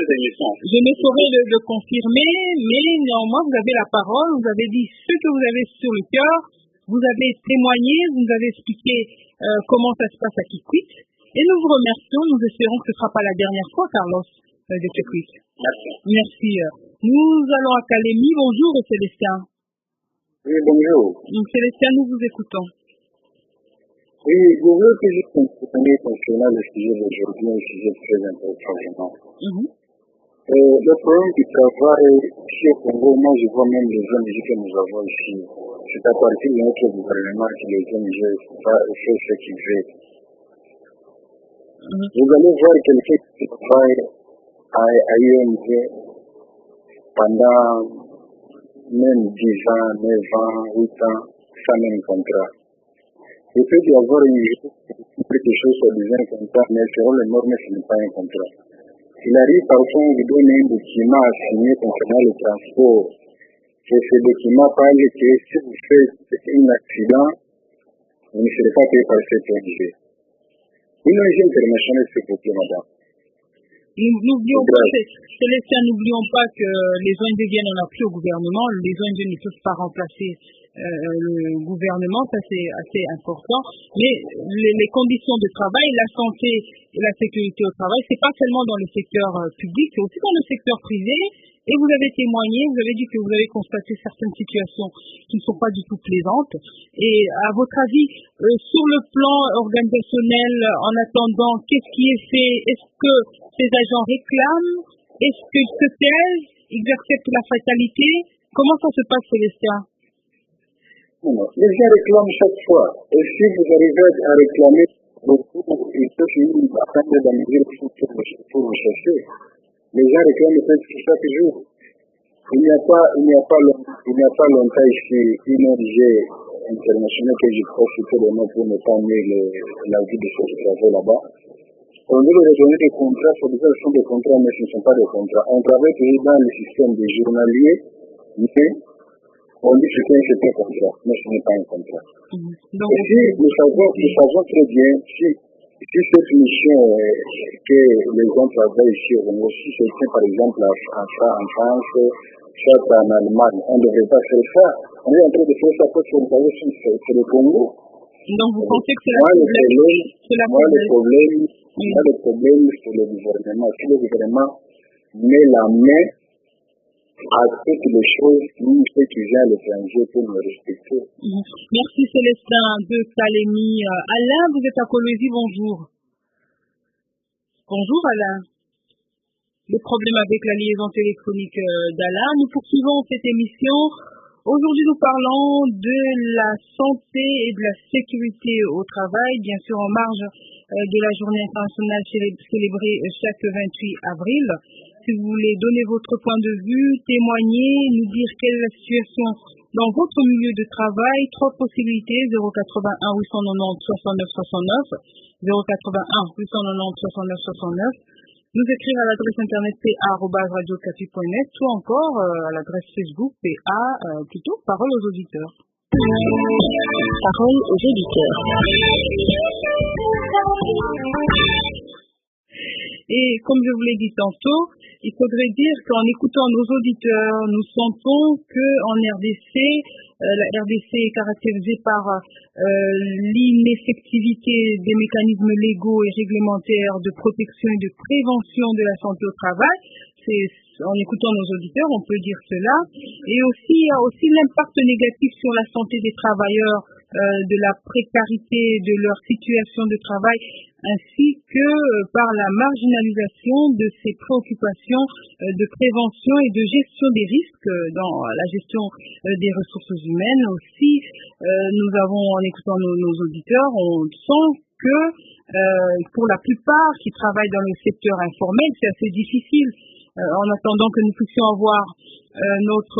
je ne saurais le, le confirmer, mais néanmoins, vous avez la parole, vous avez dit ce que vous avez sur le cœur, vous avez témoigné, vous nous avez expliqué euh, comment ça se passe à Kikwit, et nous vous remercions, nous espérons que ce ne sera pas la dernière fois, Carlos, euh, de Kikwit. Merci. Merci. Nous allons à Kalemi. Bonjour, Célestin. Oui, bonjour. Donc, Célestin, nous vous écoutons. Oui, je veux que je continue concernant le sujet d'aujourd'hui, un sujet très important. Mm-hmm. euh, le problème du travail ici au Congo, moi je vois même les O N G que nous avons ici. C'est à partir de notre gouvernement que les O N G font ce qu'ils veulent. Mm-hmm. Vous allez voir quelqu'un qui travaille à, à U N G pendant même dix ans, neuf ans, huit ans, sans même contrat. Il peut y avoir une, quelque chose sur un contrat, mais selon les normes, ce n'est pas un contrat. Il arrive parfois de donner un document à signer concernant le transport. Et ce document parle que si vous faites un accident, vous ne serez pas payé par cette O N G. Une O N G internationale, s'il vous plaît, madame. N'oublions pas, Célestin, n'oublions pas que les O N G viennent en appui au gouvernement. Les O N G ne peuvent pas remplacer euh, le gouvernement, ça c'est assez important. Mais les, les conditions de travail, la santé et la sécurité au travail, c'est pas seulement dans le secteur euh, public, c'est aussi dans le secteur privé. Et vous avez témoigné, vous avez dit que vous avez constaté certaines situations qui ne sont pas du tout plaisantes. Et à votre avis, euh, sur le plan organisationnel, en attendant, qu'est-ce qui est fait? Est-ce que ces agents réclament? Est-ce qu'ils se taisent? Ils acceptent la fatalité? Comment ça se passe, Célestin? Non, les gens réclament chaque fois. Et si vous arrivez à réclamer beaucoup, il faut finir par prendre des mesures pour vous chercher. Les gens réclament presque chaque jour. Il n'y a pas, il n'y a pas, il n'y a pas longtemps ici une O N G internationale que je crois citer le nom pour ne pas mettre la vie de ceux qui travaillent là-bas. On veut leur donner des contrats, ce sont des contrats, mais ce ne sont pas des contrats. On travaille toujours dans le système des journaliers, mais on dit que c'est un certain contrat, mais ce n'est pas un contrat. Mmh. Donc, et si nous savons, nous savons très bien, si Si cette mission euh, que les gens travaillent ici, si c'est par exemple en France, soit en Allemagne, on ne devrait pas faire ça. On est en train de faire ça parce qu'on travaille sur le Congo. Donc vous pensez que c'est la problème, c'est moi, le problème, oui. moi, le problème, c'est le gouvernement. Si le gouvernement met la main à toutes les choses, nous, ceux qui viennent à l'étranger, pour nous respecter. Mmh. Merci Célestin de Calémie. Alain, vous êtes à Colosie, bonjour. Bonjour Alain. Le problème avec la liaison téléphonique d'Alain. Nous poursuivons cette émission. Aujourd'hui, nous parlons de la santé et de la sécurité au travail, bien sûr en marge de la journée internationale célébrée chaque vingt-huit avril. Si vous voulez donner votre point de vue, témoigner, nous dire quelle est la situation dans votre milieu de travail, trois possibilités, zéro quatre-vingt-un huit cent quatre-vingt-dix soixante-neuf soixante-neuf, zéro quatre-vingt-un huit cent quatre-vingt-dix soixante-neuf soixante-neuf, nous écrire à l'adresse internet p a arobase radio okapi point net ou encore euh, à l'adresse Facebook P A, euh, plutôt Parole aux auditeurs. Parole aux auditeurs. Et comme je vous l'ai dit tantôt, il faudrait dire qu'en écoutant nos auditeurs, nous sentons qu'en R D C, euh, la R D C est caractérisée par euh, l'ineffectivité des mécanismes légaux et réglementaires de protection et de prévention de la santé au travail. C'est, en écoutant nos auditeurs, on peut dire cela. Et aussi, il y a aussi l'impact négatif sur la santé des travailleurs, euh, de la précarité de leur situation de travail, ainsi que euh, par la marginalisation de ces préoccupations euh, de prévention et de gestion des risques euh, dans la gestion euh, des ressources humaines. Aussi, euh, nous avons, en écoutant nos, nos auditeurs, on sent que euh, pour la plupart qui travaillent dans le secteur informel, c'est assez difficile. Euh, en attendant que nous puissions avoir euh, notre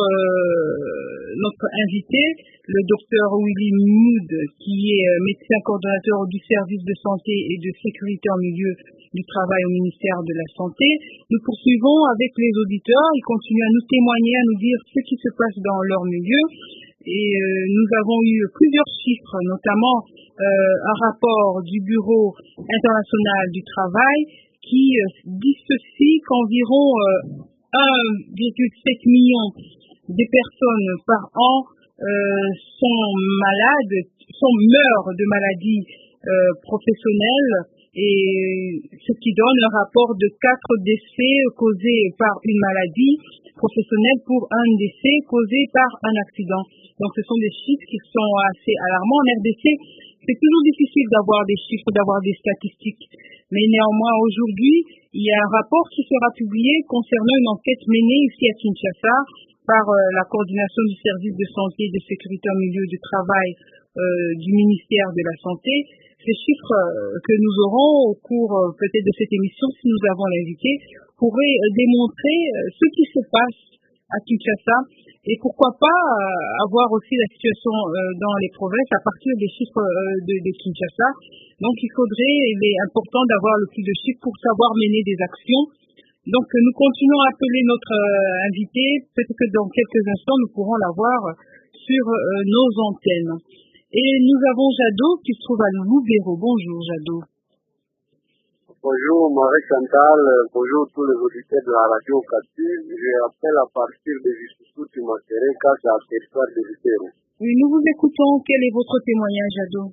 euh, notre invité, le docteur Willy Mood, qui est euh, médecin coordonnateur du service de santé et de sécurité en milieu du travail au ministère de la Santé. Nous poursuivons avec les auditeurs. Ils continuent à nous témoigner, à nous dire ce qui se passe dans leur milieu. Et euh, nous avons eu plusieurs chiffres, notamment euh, un rapport du Bureau international du travail qui euh, dit ceci, qu'environ euh, un virgule sept million de personnes par an euh, sont malades, sont meurent de maladies euh, professionnelles, et ce qui donne un rapport de quatre décès causés par une maladie professionnelle pour un décès causé par un accident. Donc ce sont des chiffres qui sont assez alarmants. En R D C, c'est toujours difficile d'avoir des chiffres, d'avoir des statistiques. Mais néanmoins, aujourd'hui, il y a un rapport qui sera publié concernant une enquête menée ici à Kinshasa par euh, la coordination du service de santé et de sécurité en milieu de travail euh, du ministère de la Santé. Ces chiffres euh, que nous aurons au cours euh, peut-être de cette émission, si nous avons l'invité, pourraient euh, démontrer euh, ce qui se passe à Kinshasa et pourquoi pas euh, avoir aussi la situation euh, dans les provinces à partir des chiffres euh, de, de Kinshasa. Donc il faudrait, il est important d'avoir le plus de chiffres pour savoir mener des actions. Donc nous continuons à appeler notre euh, invité, peut-être que dans quelques instants nous pourrons l'avoir sur euh, nos antennes. Et nous avons Jadot qui se trouve à Loubéro. Bonjour Jadot. Bonjour Marie-Chantal, bonjour tous les auditeurs de la radio Okapi. Je rappelle à partir de Justifou Tumatere, car c'est un territoire de Lutero. Oui, nous vous écoutons. Quel est votre témoignage, Ado?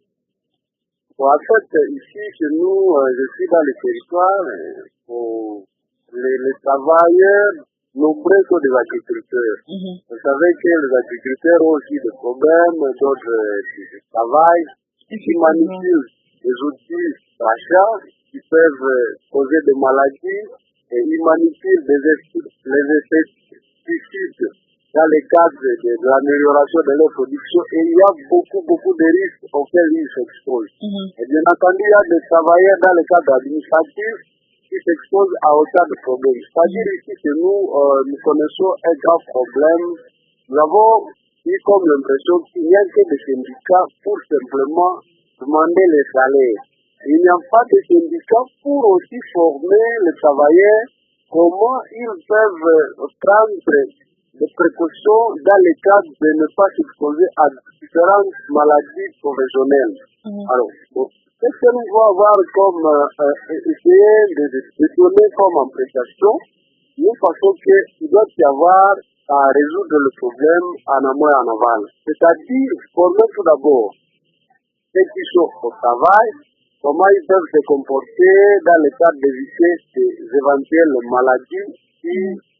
Bon, en fait, ici, chez nous, je suis dans le territoire, pour les, les travailleurs nombreux sont des agriculteurs. Mm-hmm. Vous savez que les agriculteurs ont aussi des problèmes, d'autres qui travaillent, qui manipulent les outils d'achat, qui peuvent causer des maladies, et ils manipulent des les pesticides dans le cadre de, de, de l'amélioration de leur production, et il y a beaucoup, beaucoup de risques auxquels ils s'exposent. Mm-hmm. Et bien entendu, il y a des travailleurs dans le cadre administratif qui s'exposent à autant de problèmes. C'est-à-dire ici que nous, euh, nous connaissons un grand problème. Nous avons eu comme l'impression qu'il n'y a que des syndicats pour simplement demander les salaires. Il n'y a pas de syndicats pour aussi former les travailleurs comment ils peuvent prendre des précautions dans le cadre de ne pas s'exposer à différentes maladies professionnelles. Mmh. Alors, bon, qu'est-ce que nous devons avoir comme euh, essayer de, de, de donner comme impression? Nous pensons qu'il doit y avoir à résoudre le problème en amont et en aval. C'est-à-dire, former tout d'abord ceux qui sont au travail, comment ils peuvent se comporter dans le cadre d'éviter des éventuelles maladies qui,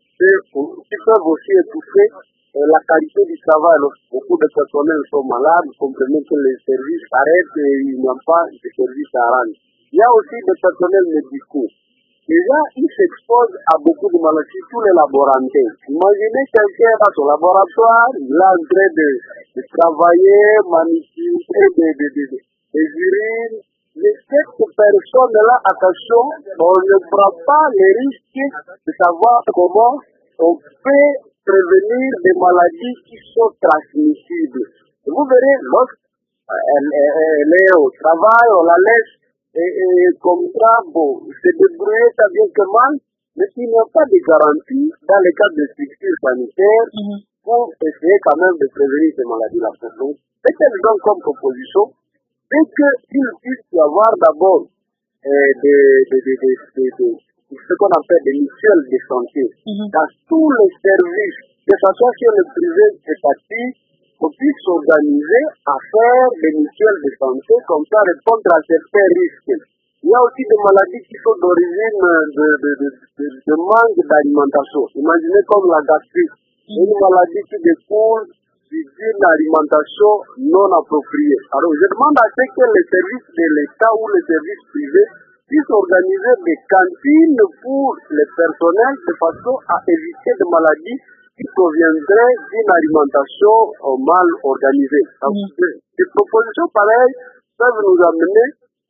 qui peuvent aussi étouffer euh, la qualité du travail. Alors, beaucoup de personnels sont malades, vous comprenez que les services arrêtent et il n'y a pas de services à rendre. Il y a aussi des personnels médicaux. Déjà, ils s'exposent à beaucoup de maladies, tous les laboratoires. Imaginez quelqu'un dans son laboratoire, il est en train de, de travailler, manipuler des, des, des, des urines. Mais cette personne-là, attention, on ne prend pas les risques de savoir comment on peut prévenir des maladies qui sont transmissibles. Et vous verrez, lorsqu'elle elle est au travail, on la laisse et, et comme ça, bon, se débrouiller ça bien que mal, mais il n'y a pas de garantie dans les cas de structures sanitaires mm-hmm. pour essayer quand même de prévenir ces maladies-là. Donc, c'est qu'elles ont comme proposition, c'est qu'il puisse y avoir d'abord euh, des, des, des, des, des, des, ce qu'on appelle des mutuelles de santé mm-hmm. dans tous les services, que ce soit sur le privé étatique, on puisse s'organiser à faire des mutuelles de santé, comme ça répondre à certains risques. Il y a aussi des maladies qui sont d'origine de, de, de, de, de manque d'alimentation. Imaginez comme la gastrite, mm-hmm. une maladie qui découle d'une alimentation non appropriée. Alors je demande à ce que les services de l'État ou les services privés puissent organiser des cantines pour les personnels de façon à éviter des maladies qui proviendraient d'une alimentation mal organisée. Donc, mmh. des, des propositions pareilles peuvent nous amener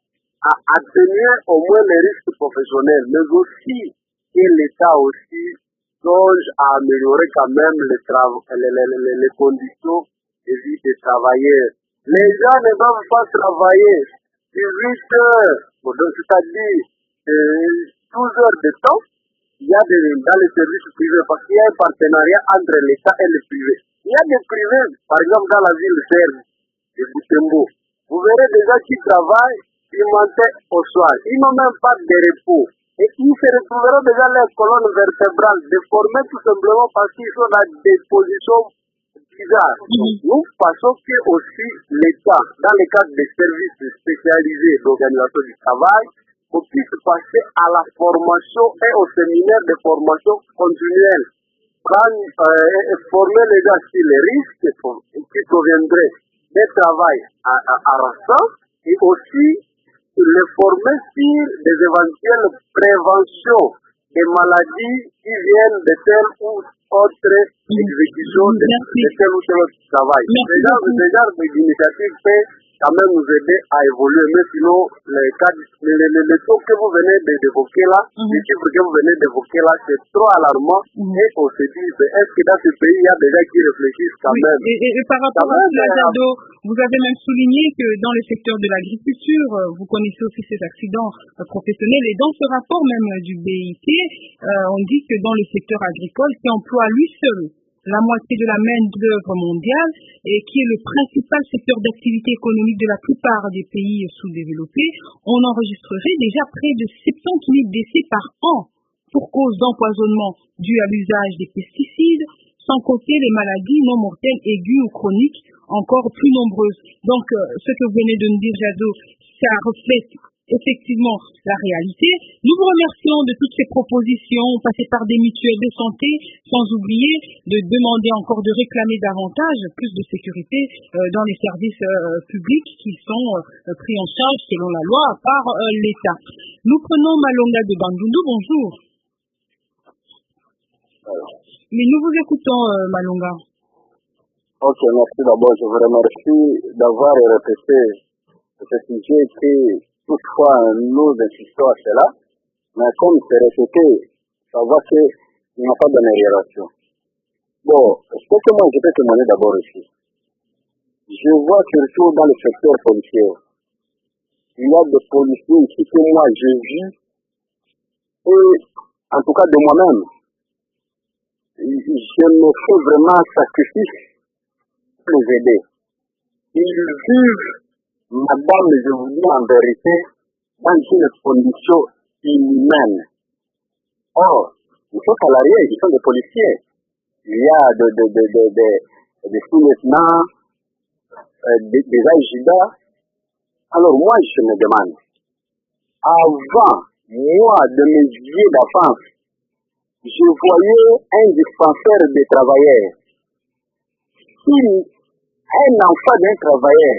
à atténuer au moins les risques professionnels, mais aussi que l'État aussi songe à améliorer quand même les, tra- les, les, les, les conditions de vie des travailleurs. Les gens ne doivent pas travailler dix-huit heures, c'est-à-dire euh, douze heures de temps. Il y a des, dans les services privés, parce qu'il y a un partenariat entre l'État et le privé. Il y a des privés, par exemple dans la ville serbe de Butembo. Vous verrez des gens qui travaillent du matin au soir. Ils n'ont même pas de repos. Et ils se retrouveront déjà les colonnes vertébrales déformées tout simplement parce qu'ils sont dans des positions bizarres. Donc, nous pensons que aussi l'État, dans le cadre des services spécialisés d'organisation du travail, on puisse passer à la formation et au séminaire de formation continuelle. Prendre, euh, former les gens sur les risques qui proviendraient des travail à, à, à Rasta et aussi les former sur des éventuelles préventions des maladies qui viennent de telle ou autre exécution de, de tel ou tel autre travail. Ce genre d'initiative peut quand même nous aider à évoluer, mais sinon, les, cas, les, les, les taux que vous venez d'évoquer là, mm-hmm. les chiffres que vous venez d'évoquer là, c'est trop alarmant mm-hmm. et on se dit, est-ce que dans ce pays, il y a des gens qui réfléchissent quand oui, même et, et, et par rapport à cela, Jado, vous avez même souligné que dans le secteur de l'agriculture, vous connaissez aussi ces accidents professionnels et dans ce rapport même du B I T, euh, on dit que dans le secteur agricole, qui emploie lui seul la moitié de la main-d'œuvre mondiale et qui est le principal secteur d'activité économique de la plupart des pays sous-développés, on enregistrerait déjà près de soixante-dix mille décès par an pour cause d'empoisonnement dû à l'usage des pesticides, sans compter les maladies non mortelles aiguës ou chroniques encore plus nombreuses. Donc, euh, ce que vous venez de nous dire, Jado, ça reflète effectivement la réalité. Nous vous remercions de toutes ces propositions passées par des mutuelles de santé, sans oublier de demander encore de réclamer davantage plus de sécurité euh, dans les services euh, publics qui sont euh, pris en charge selon la loi par euh, l'État. Nous prenons Malonga de Bandundu. Bonjour. Mais nous vous écoutons, euh, Malonga. Ok, merci d'abord. Je vous remercie d'avoir répété ce sujet qui, toutefois, nous insistons à cela. Mais comme c'est répété, ça voit qu'il n'y a pas d'amélioration. Bon, ce que moi je peux témoigner d'abord ici. Je vois surtout dans le secteur policier. Il y a des policiers ici que moi je vis. Et, en tout cas de moi-même, je me fais vraiment sacrifice pour les aider. Ils vivent, madame, je vous dis en vérité, dans une condition inhumaine. Or, ils sont salariés, ils sont des policiers. Il y a des de, de, de, de, de sous-lieutenants, euh, des, des agidas. Alors moi, je me demande, avant, moi, de mes billets d'avance, je voyais un dispensaire de travailleurs. Si un enfant d'un travailleur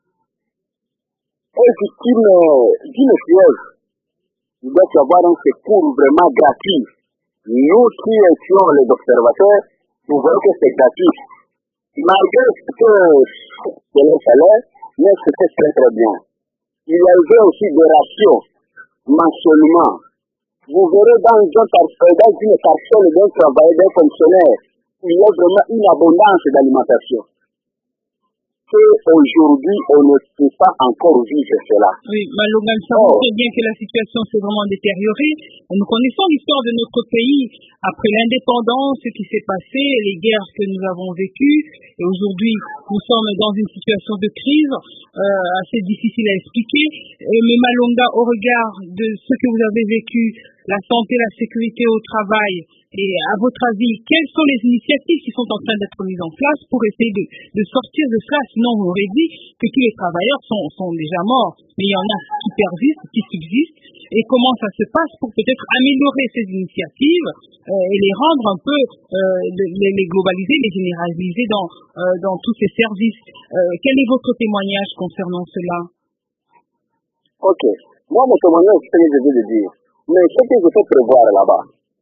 est victime d'une fièvre, il doit y avoir un secours vraiment gratuit. Nous qui étions les observateurs, nous voyons que c'est gratuit. Malgré ce que c'est le salaire, mais c'était très très bien. Il y avait aussi des rations mensuellement. Vous verrez dans une parcelle d'un travail, d'un fonctionnaire, il y a vraiment une abondance d'alimentation. Aujourd'hui, on ne peut pas encore vivre cela. Oui, Malonga, nous savons très bien que la situation s'est vraiment détériorée. Nous connaissons l'histoire de notre pays après l'indépendance, ce qui s'est passé, les guerres que nous avons vécues. Et aujourd'hui, nous sommes dans une situation de crise euh, assez difficile à expliquer. Et, mais Malonga, au regard de ce que vous avez vécu, la santé, la sécurité au travail, et à votre avis, quelles sont les initiatives qui sont en train d'être mises en place pour essayer de, de sortir de cela? Sinon, on aurait dit que tous les travailleurs sont, sont déjà morts. Mais il y en a qui persistent, qui subsistent. Et comment ça se passe pour peut-être améliorer ces initiatives euh, et les rendre un peu, euh, les, les globaliser, les généraliser dans, euh, dans tous ces services. Euh, quel est votre témoignage concernant cela? Ok. Moi, mon témoignage, c'est ce que je veux dire. Mais ce que je peux prévoir là-bas,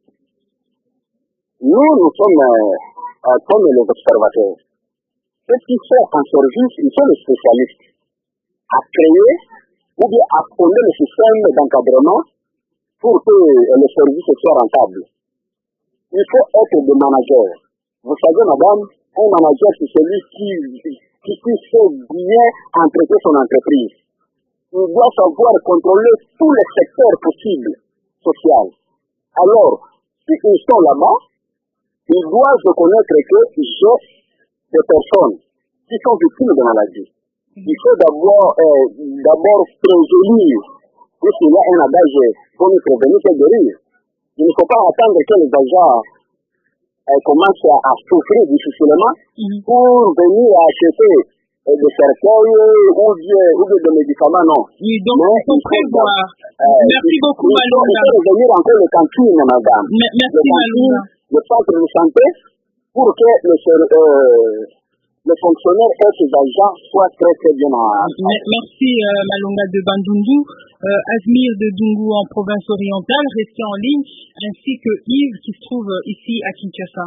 nous, nous sommes euh, euh, comme les observateurs. Ceux qui sont en service, ils sont les spécialistes. À créer ou bien à fonder le système d'encadrement pour que euh, le service soit rentable. Il faut être des managers. Vous savez, madame, un manager, c'est celui qui, qui, qui sait bien entretenir son entreprise. Il doit savoir contrôler tous les secteurs possibles sociaux. Alors, si ils sont là-bas, ils doivent reconnaître que j'ai des personnes qui sont victimes de maladies. Il faut d'abord euh, d'abord prévenir. Puisqu'il y a un adage pour nous prévenir que guérir. Il ne faut pas attendre que les agents euh, commencent à, à souffrir difficilement mm-hmm. pour venir acheter euh, des cercueils ou bien, ou bien des médicaments, non. Oui, donc il faut prévoir. Euh, merci beaucoup, Malonga. Il faut revenir encore les cantines, madame. M- merci, Malonga. Le centre de santé pour que le, euh, le fonctionnaire et ses agents soient très très bien en Merci euh, Malonga de Bandundu, euh, Azmir de Dungu en province orientale, resté en ligne, ainsi que Yves qui se trouve ici à Kinshasa.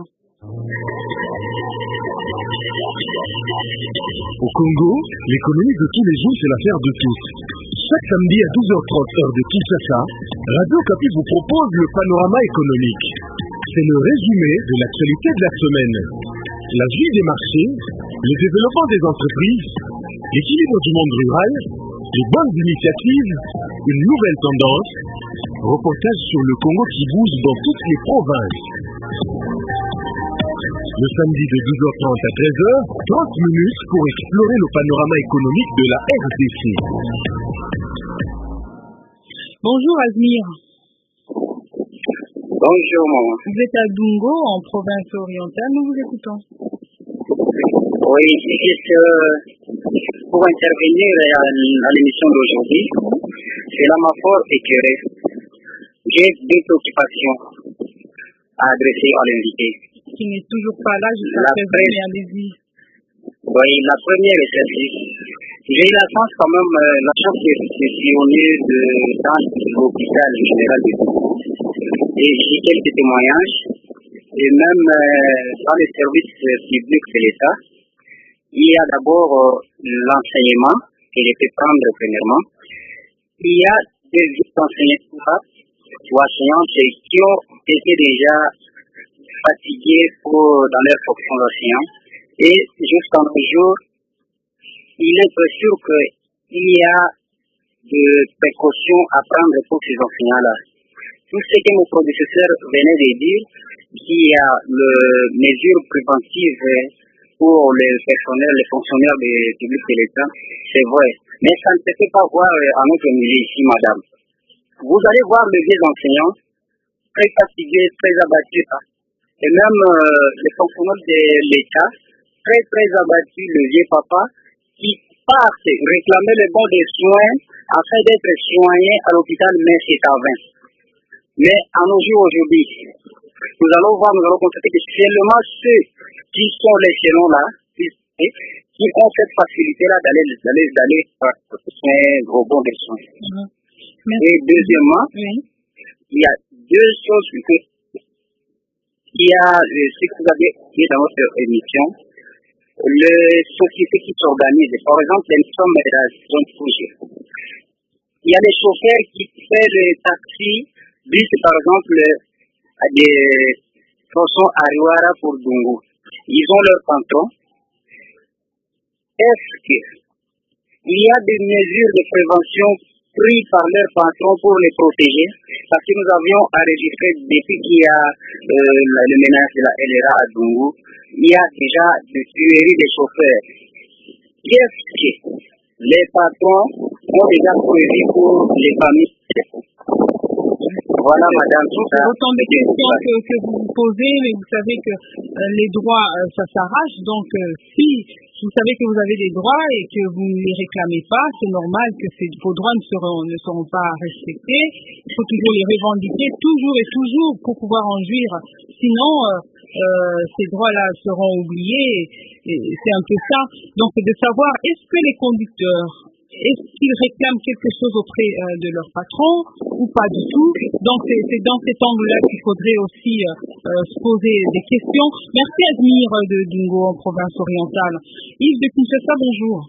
Au Congo, l'économie de tous les jours, c'est l'affaire de tous. Chaque samedi à douze heures trente heure de Kinshasa, Radio Okapi vous propose le panorama économique. C'est le résumé de l'actualité de la semaine. La vie des marchés, le développement des entreprises, l'équilibre du monde rural, les bonnes initiatives, une nouvelle tendance, reportage sur le Congo qui bouge dans toutes les provinces. Le samedi de douze heures trente à treize heures, trente minutes pour explorer le panorama économique de la R D C. Bonjour Azmir. Bonjour maman. Vous êtes à Dungo, en province orientale, nous vous écoutons. Oui, c'est euh, pour intervenir à, à l'émission d'aujourd'hui, c'est là ma fort éclairé. J'ai deux préoccupations à adresser à l'invité. Qui n'est toujours pas là jusqu'à présent, mais allez-y. Oui, la première est celle-ci. J'ai eu la chance quand même, euh, la chance de séjourner de, dans l'hôpital général de Dungo. Et j'ai quelques témoignages, et même euh, dans les services publics de l'État, il y a d'abord euh, l'enseignement, que je peux prendre premièrement. Il y a des enseignants ou enseignantes qui ont été déjà fatigués pour, dans leur fonction d'enseignant. Et jusqu'à nos jours, il est très sûr qu'il y a des précautions à prendre pour ces enseignants-là. Tout ce que mes professeurs venaient de dire, qu'il y a les mesures préventives pour les personnels, les fonctionnaires du public de l'État, c'est vrai. Mais ça ne se peut pas voir à notre milieu ici, madame. Vous allez voir les vieux enseignants très fatigués, très abattus. Et même euh, les fonctionnaires de l'État, très très abattus, le vieux papa, qui partent réclamer le bon des soins afin d'être soignés à l'hôpital, mais c'est à vain. Mais à nos jours aujourd'hui, nous allons voir, nous allons constater que seulement ceux qui sont les chaînons-là, qui ont cette facilité-là d'aller d'aller d'aller faire au bon des soins. Mmh. Et deuxièmement, oui. Il y a deux choses que il y a ce que vous avez dit dans votre émission, les sociétés qui s'organisent, par exemple l'émission de la zone rouge. Il y a des chauffeurs qui font le taxi, bus par exemple, à des tronçons Ariwara pour Dungo. Ils ont leur patron. Est-ce qu'il y a des mesures de prévention prises par leur patron pour les protéger? Parce que nous avions enregistré depuis qu'il y a euh, le ménage de la L R A à Dungo, il y a déjà des tueries des chauffeurs. Qu'est-ce que les patrons ont déjà prévu pour les familles? Voilà, madame. C'est autant de questions que, que vous vous posez, mais vous savez que euh, les droits, euh, ça s'arrache. Donc, euh, si vous savez que vous avez des droits et que vous ne les réclamez pas, c'est normal que ces, vos droits ne seront, ne seront pas respectés. Il faut toujours les revendiquer, toujours et toujours, pour pouvoir en jouir. Sinon, euh, euh, ces droits-là seront oubliés. Et, et c'est un peu ça. Donc, c'est de savoir, est-ce que les conducteurs, est-ce qu'ils réclament quelque chose auprès euh, de leur patron ou pas du tout? Donc c'est, c'est dans cet angle-là qu'il faudrait aussi euh, euh, se poser des questions. Merci Azmir de Dungo en province orientale. Yves de Kinshasa, bonjour.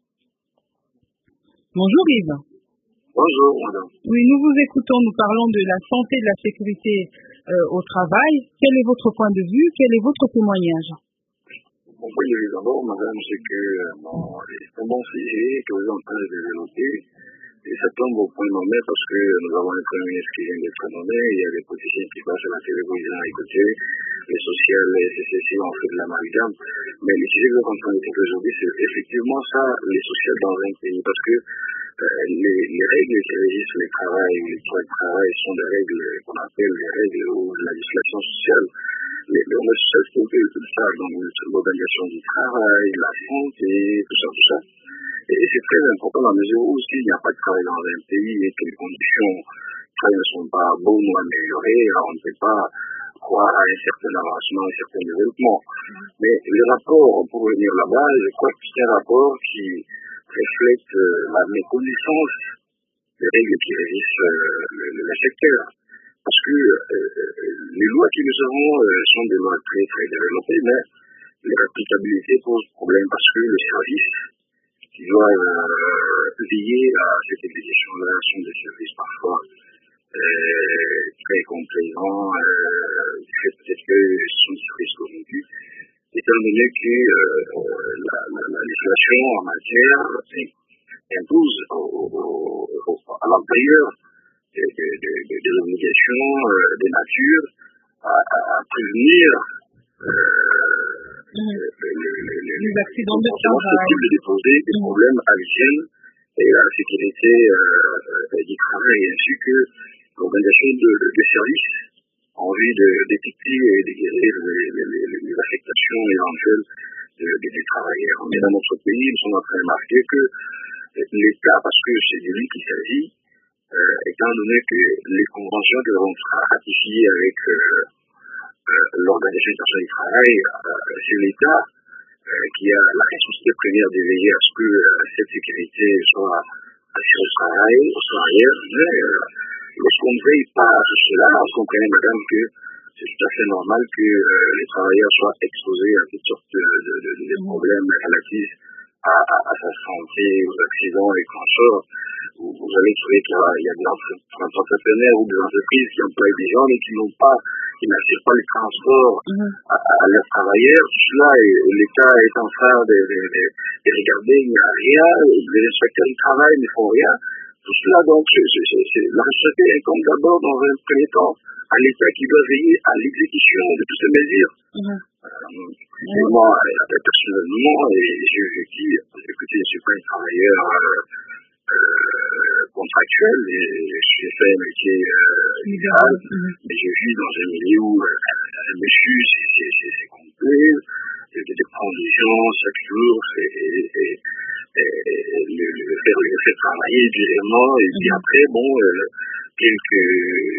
Bonjour Yves. Bonjour madame. Oui, nous vous écoutons, nous parlons de la santé et de la sécurité euh, au travail. Quel est votre point de vue? Quel est votre témoignage? Mon point de vue d'abord, madame, c'est que bon, c'est un bon sujet que vous êtes en train de développer. Et ça tombe au point nommé parce que nous avons un premier ministre qui vient d'être nommé, il y a des politiciens qui passent à la télévision à écouter, les sociales, les C C C ont fait de l'amalgame. Mais le sujet que vous êtes en train de dire aujourd'hui, c'est effectivement ça, les sociales dans un pays. Parce que euh, les, les règles qui régissent le travail, les droits de travail sont des règles qu'on appelle les règles ou la législation sociale. Les normes sociales, c'est tout ça, donc l'organisation du travail, la santé, tout ça, tout ça. Et c'est très important dans la mesure où s'il n'y a pas de travail dans un pays et que les conditions de travail ne sont pas bonnes ou améliorées, on ne peut pas croire à un certain avancement, un certain développement. Mais le rapport, pour revenir là-bas, je crois que c'est un rapport qui reflète la méconnaissance des règles qui régissent le, le, le secteur. Parce que euh, les lois que nous avons euh, sont des lois très très développées, mais leur applicabilité pose problème parce que le service qui doit euh, veiller à cette obligation-là sont des services parfois euh, très complaisants, euh, du fait peut-être que ce sont des services corrompus, étant donné que euh, la, la, la législation en matière impose au, au, au, à l'employeur des, des, des, des obligations euh, de nature à, à prévenir euh, mmh. le, le, le, les accidents de travail. C'est possible de déposer des mmh. problèmes à l'hygiène et à la sécurité euh, du travail, ainsi que l'organisation de, de, de services en vue de détecter et de guérir les, les, les, les affectations éventuelles des travailleurs. Mais dans notre pays, nous sommes en train de remarquer que l'État, parce que c'est de lui qu'il s'agit, euh, étant donné que les conventions que nous avons ratifiées avec euh, euh, l'Organisation internationale du travail, euh, c'est l'État euh, qui a la responsabilité première de veiller à ce que euh, cette sécurité soit assurée au travail, aux travailleurs. Mais euh, lorsqu'on ne veille pas à cela, on comprenait, madame, que c'est tout à fait normal que euh, les travailleurs soient exposés à toutes sortes de, de, de, de problèmes relatifs à, à, à sa santé, aux accidents et consorts. Vous, vous allez trouver qu'il y a des entrepreneurs ou des entreprises qui emploient des gens mais qui n'ont pas, qui n'assurent pas le transport mmh. à, à leurs travailleurs. Tout cela, l'État est en train de, de, de, de regarder, il n'y a rien, les inspecteurs du travail ne font rien. Tout cela, donc, c'est, c'est, c'est, la responsabilité incombe d'abord dans un premier temps à l'État qui doit veiller à l'exécution de toutes ces mesures. Mmh. Euh, et moi, personnellement, et je, je dis, écoutez, je ne suis pas un travailleur euh, euh, contractuel, et j'ai fait un métier euh, libéral, mmh. mais je vis dans un milieu où euh, le monsieur, c'est, c'est, c'est, c'est complet, il y a des conditions chaque jour, et, et, et, et le, le, faire, le faire travailler durement, et puis mmh. après, bon, euh, quelques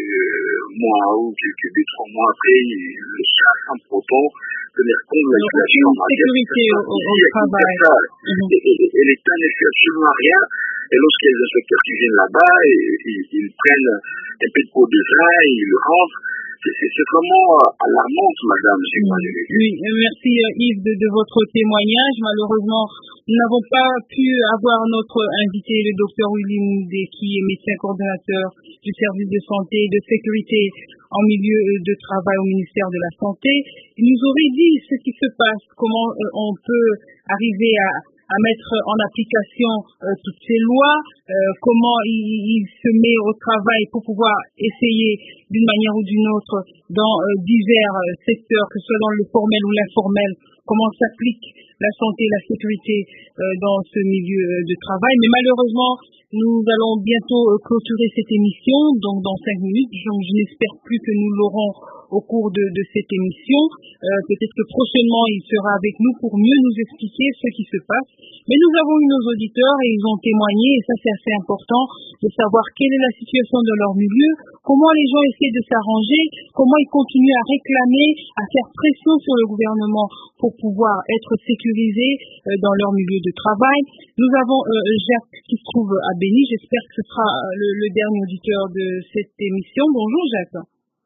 mois ou quelques deux, trois mois après, le sans pourtant tenir compte de la situation sécurité au, au travail. Mm-hmm. Et, et, et l'État ne fait absolument rien. Et lorsqu'il y a des inspecteurs qui viennent là-bas, et, ils, ils prennent un peu de pot de vin, ils le rentrent. C'est, c'est vraiment alarmant, madame. C'est oui, oui, merci Yves de, de votre témoignage. Malheureusement, nous n'avons pas pu avoir notre invité, le docteur Willy Moudé, qui est médecin coordonnateur du service de santé et de sécurité en milieu de travail au ministère de la Santé. Il nous aurait dit ce qui se passe, comment euh, on peut arriver à, à mettre en application euh, toutes ces lois, euh, comment il, il se met au travail pour pouvoir essayer d'une manière ou d'une autre dans euh, divers euh, secteurs, que ce soit dans le formel ou l'informel, comment s'applique la santé et la sécurité euh, dans ce milieu de travail. Mais malheureusement, nous allons bientôt euh, clôturer cette émission, donc dans cinq minutes. Donc, je n'espère plus que nous l'aurons au cours de, de cette émission. Euh, peut-être que prochainement, il sera avec nous pour mieux nous expliquer ce qui se passe. Mais nous avons eu nos auditeurs et ils ont témoigné, et ça c'est assez important, de savoir quelle est la situation de leur milieu, comment les gens essaient de s'arranger, comment ils continuent à réclamer, à faire pression sur le gouvernement pour pouvoir être sécurisés euh, dans leur milieu de travail. Nous avons euh, Jacques qui se trouve à Béni. J'espère que ce sera le, le dernier auditeur de cette émission. Bonjour Jacques.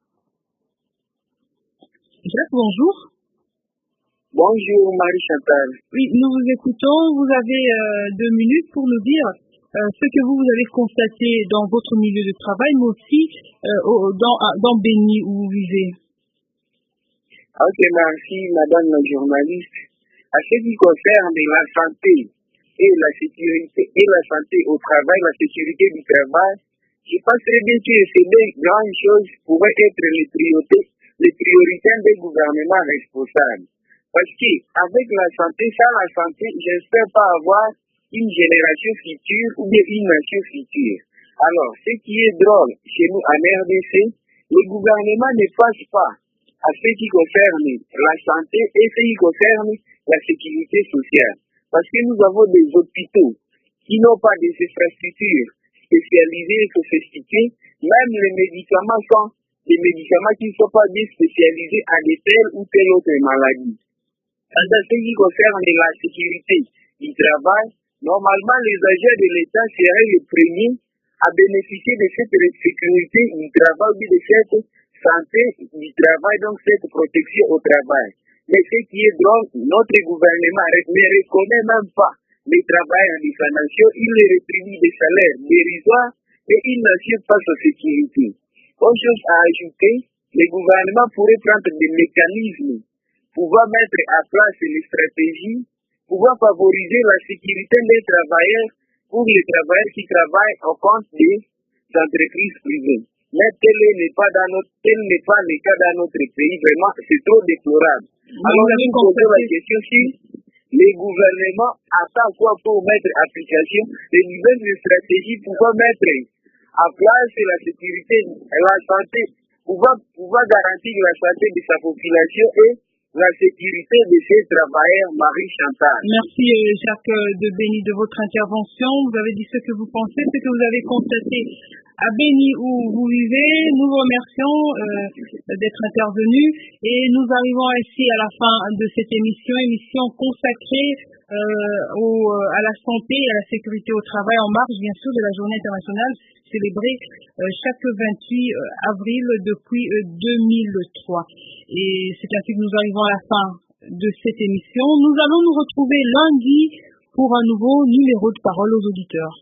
Jacques, bonjour. Bonjour Marie-Chantal. Oui, nous vous écoutons. Vous avez euh, deux minutes pour nous dire euh, ce que vous, vous avez constaté dans votre milieu de travail, mais aussi euh, au, dans, dans Béni où vous vivez. Ok, merci Madame la journaliste. À ce qui concerne la santé et la sécurité et la santé au travail, la sécurité du travail, je pense très bien que ces deux grandes choses pourraient être les priorités, les priorités des gouvernements responsables. Parce que avec la santé, sans la santé, j'espère pas avoir une génération future ou bien une nation future. Alors, ce qui est drôle chez nous en R D C, le gouvernement ne passe pas à ce qui concerne la santé et ce qui concerne la sécurité sociale. Parce que nous avons des hôpitaux qui n'ont pas des infrastructures spécialisées et sophistiquées. Même les médicaments sont des médicaments qui ne sont pas bien spécialisés à de telle ou telle autre maladie. En ce qui concerne la sécurité du travail, normalement les agents de l'État seraient les premiers à bénéficier de cette sécurité du travail ou de cette santé du travail, donc cette protection au travail. Mais ce qui est drôle, notre gouvernement ne reconnaît même pas les travailleurs de sa nation, il les rétribue des salaires dérisoires et il n'assure pas sa sécurité. Autre chose à ajouter, le gouvernement pourrait prendre des mécanismes, pouvoir mettre à place les stratégies, pouvoir favoriser la sécurité des travailleurs pour les travailleurs qui travaillent au compte des entreprises privées. Mais tel n'est pas dans notre, tel n'est pas le cas dans notre pays. Vraiment, c'est trop déplorable. Alors, nous posons la question si les gouvernements attendent quoi pour mettre en application les nouvelles stratégies pouvant mettre en place la sécurité, la santé, pouvant, pouvant garantir la santé de sa population et la sécurité de ses travailleurs. Marie-Chantal. Merci Jacques de Béni de votre intervention. Vous avez dit ce que vous pensez, ce que vous avez constaté à Béni où vous vivez. Nous vous remercions euh, d'être intervenus et nous arrivons ainsi à la fin de cette émission, émission consacrée euh, au, à la santé et à la sécurité au travail en marge bien sûr de la journée internationale célébrée euh, chaque vingt-huit avril depuis euh, deux mille trois. Et c'est ainsi que nous arrivons à la fin de cette émission. Nous allons nous retrouver lundi pour un nouveau numéro de parole aux auditeurs.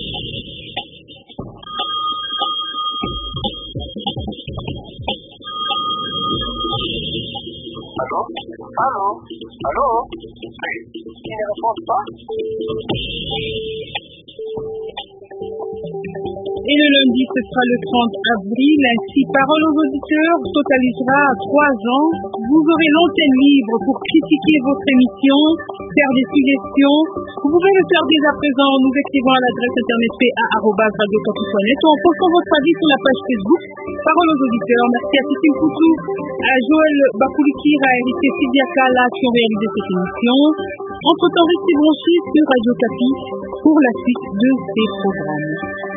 Allô? Allô? Allô? Qui ne répond pas? Et le lundi, ce sera le trente avril. Ainsi, Parole aux auditeurs totalisera trois ans. Vous aurez l'antenne libre pour critiquer votre émission, faire des suggestions. Vous pouvez le faire dès à présent en nous écrivant à l'adresse internet p a arobase radio capi point net ou en postant votre avis sur la page Facebook Parole aux auditeurs. Merci à Titi Koutou, à Joël Bakoulikir, à Eric Sidiakala qui ont réalisé cette émission. Entre-temps, restez branchés sur Radio Capi pour la suite de ces programmes.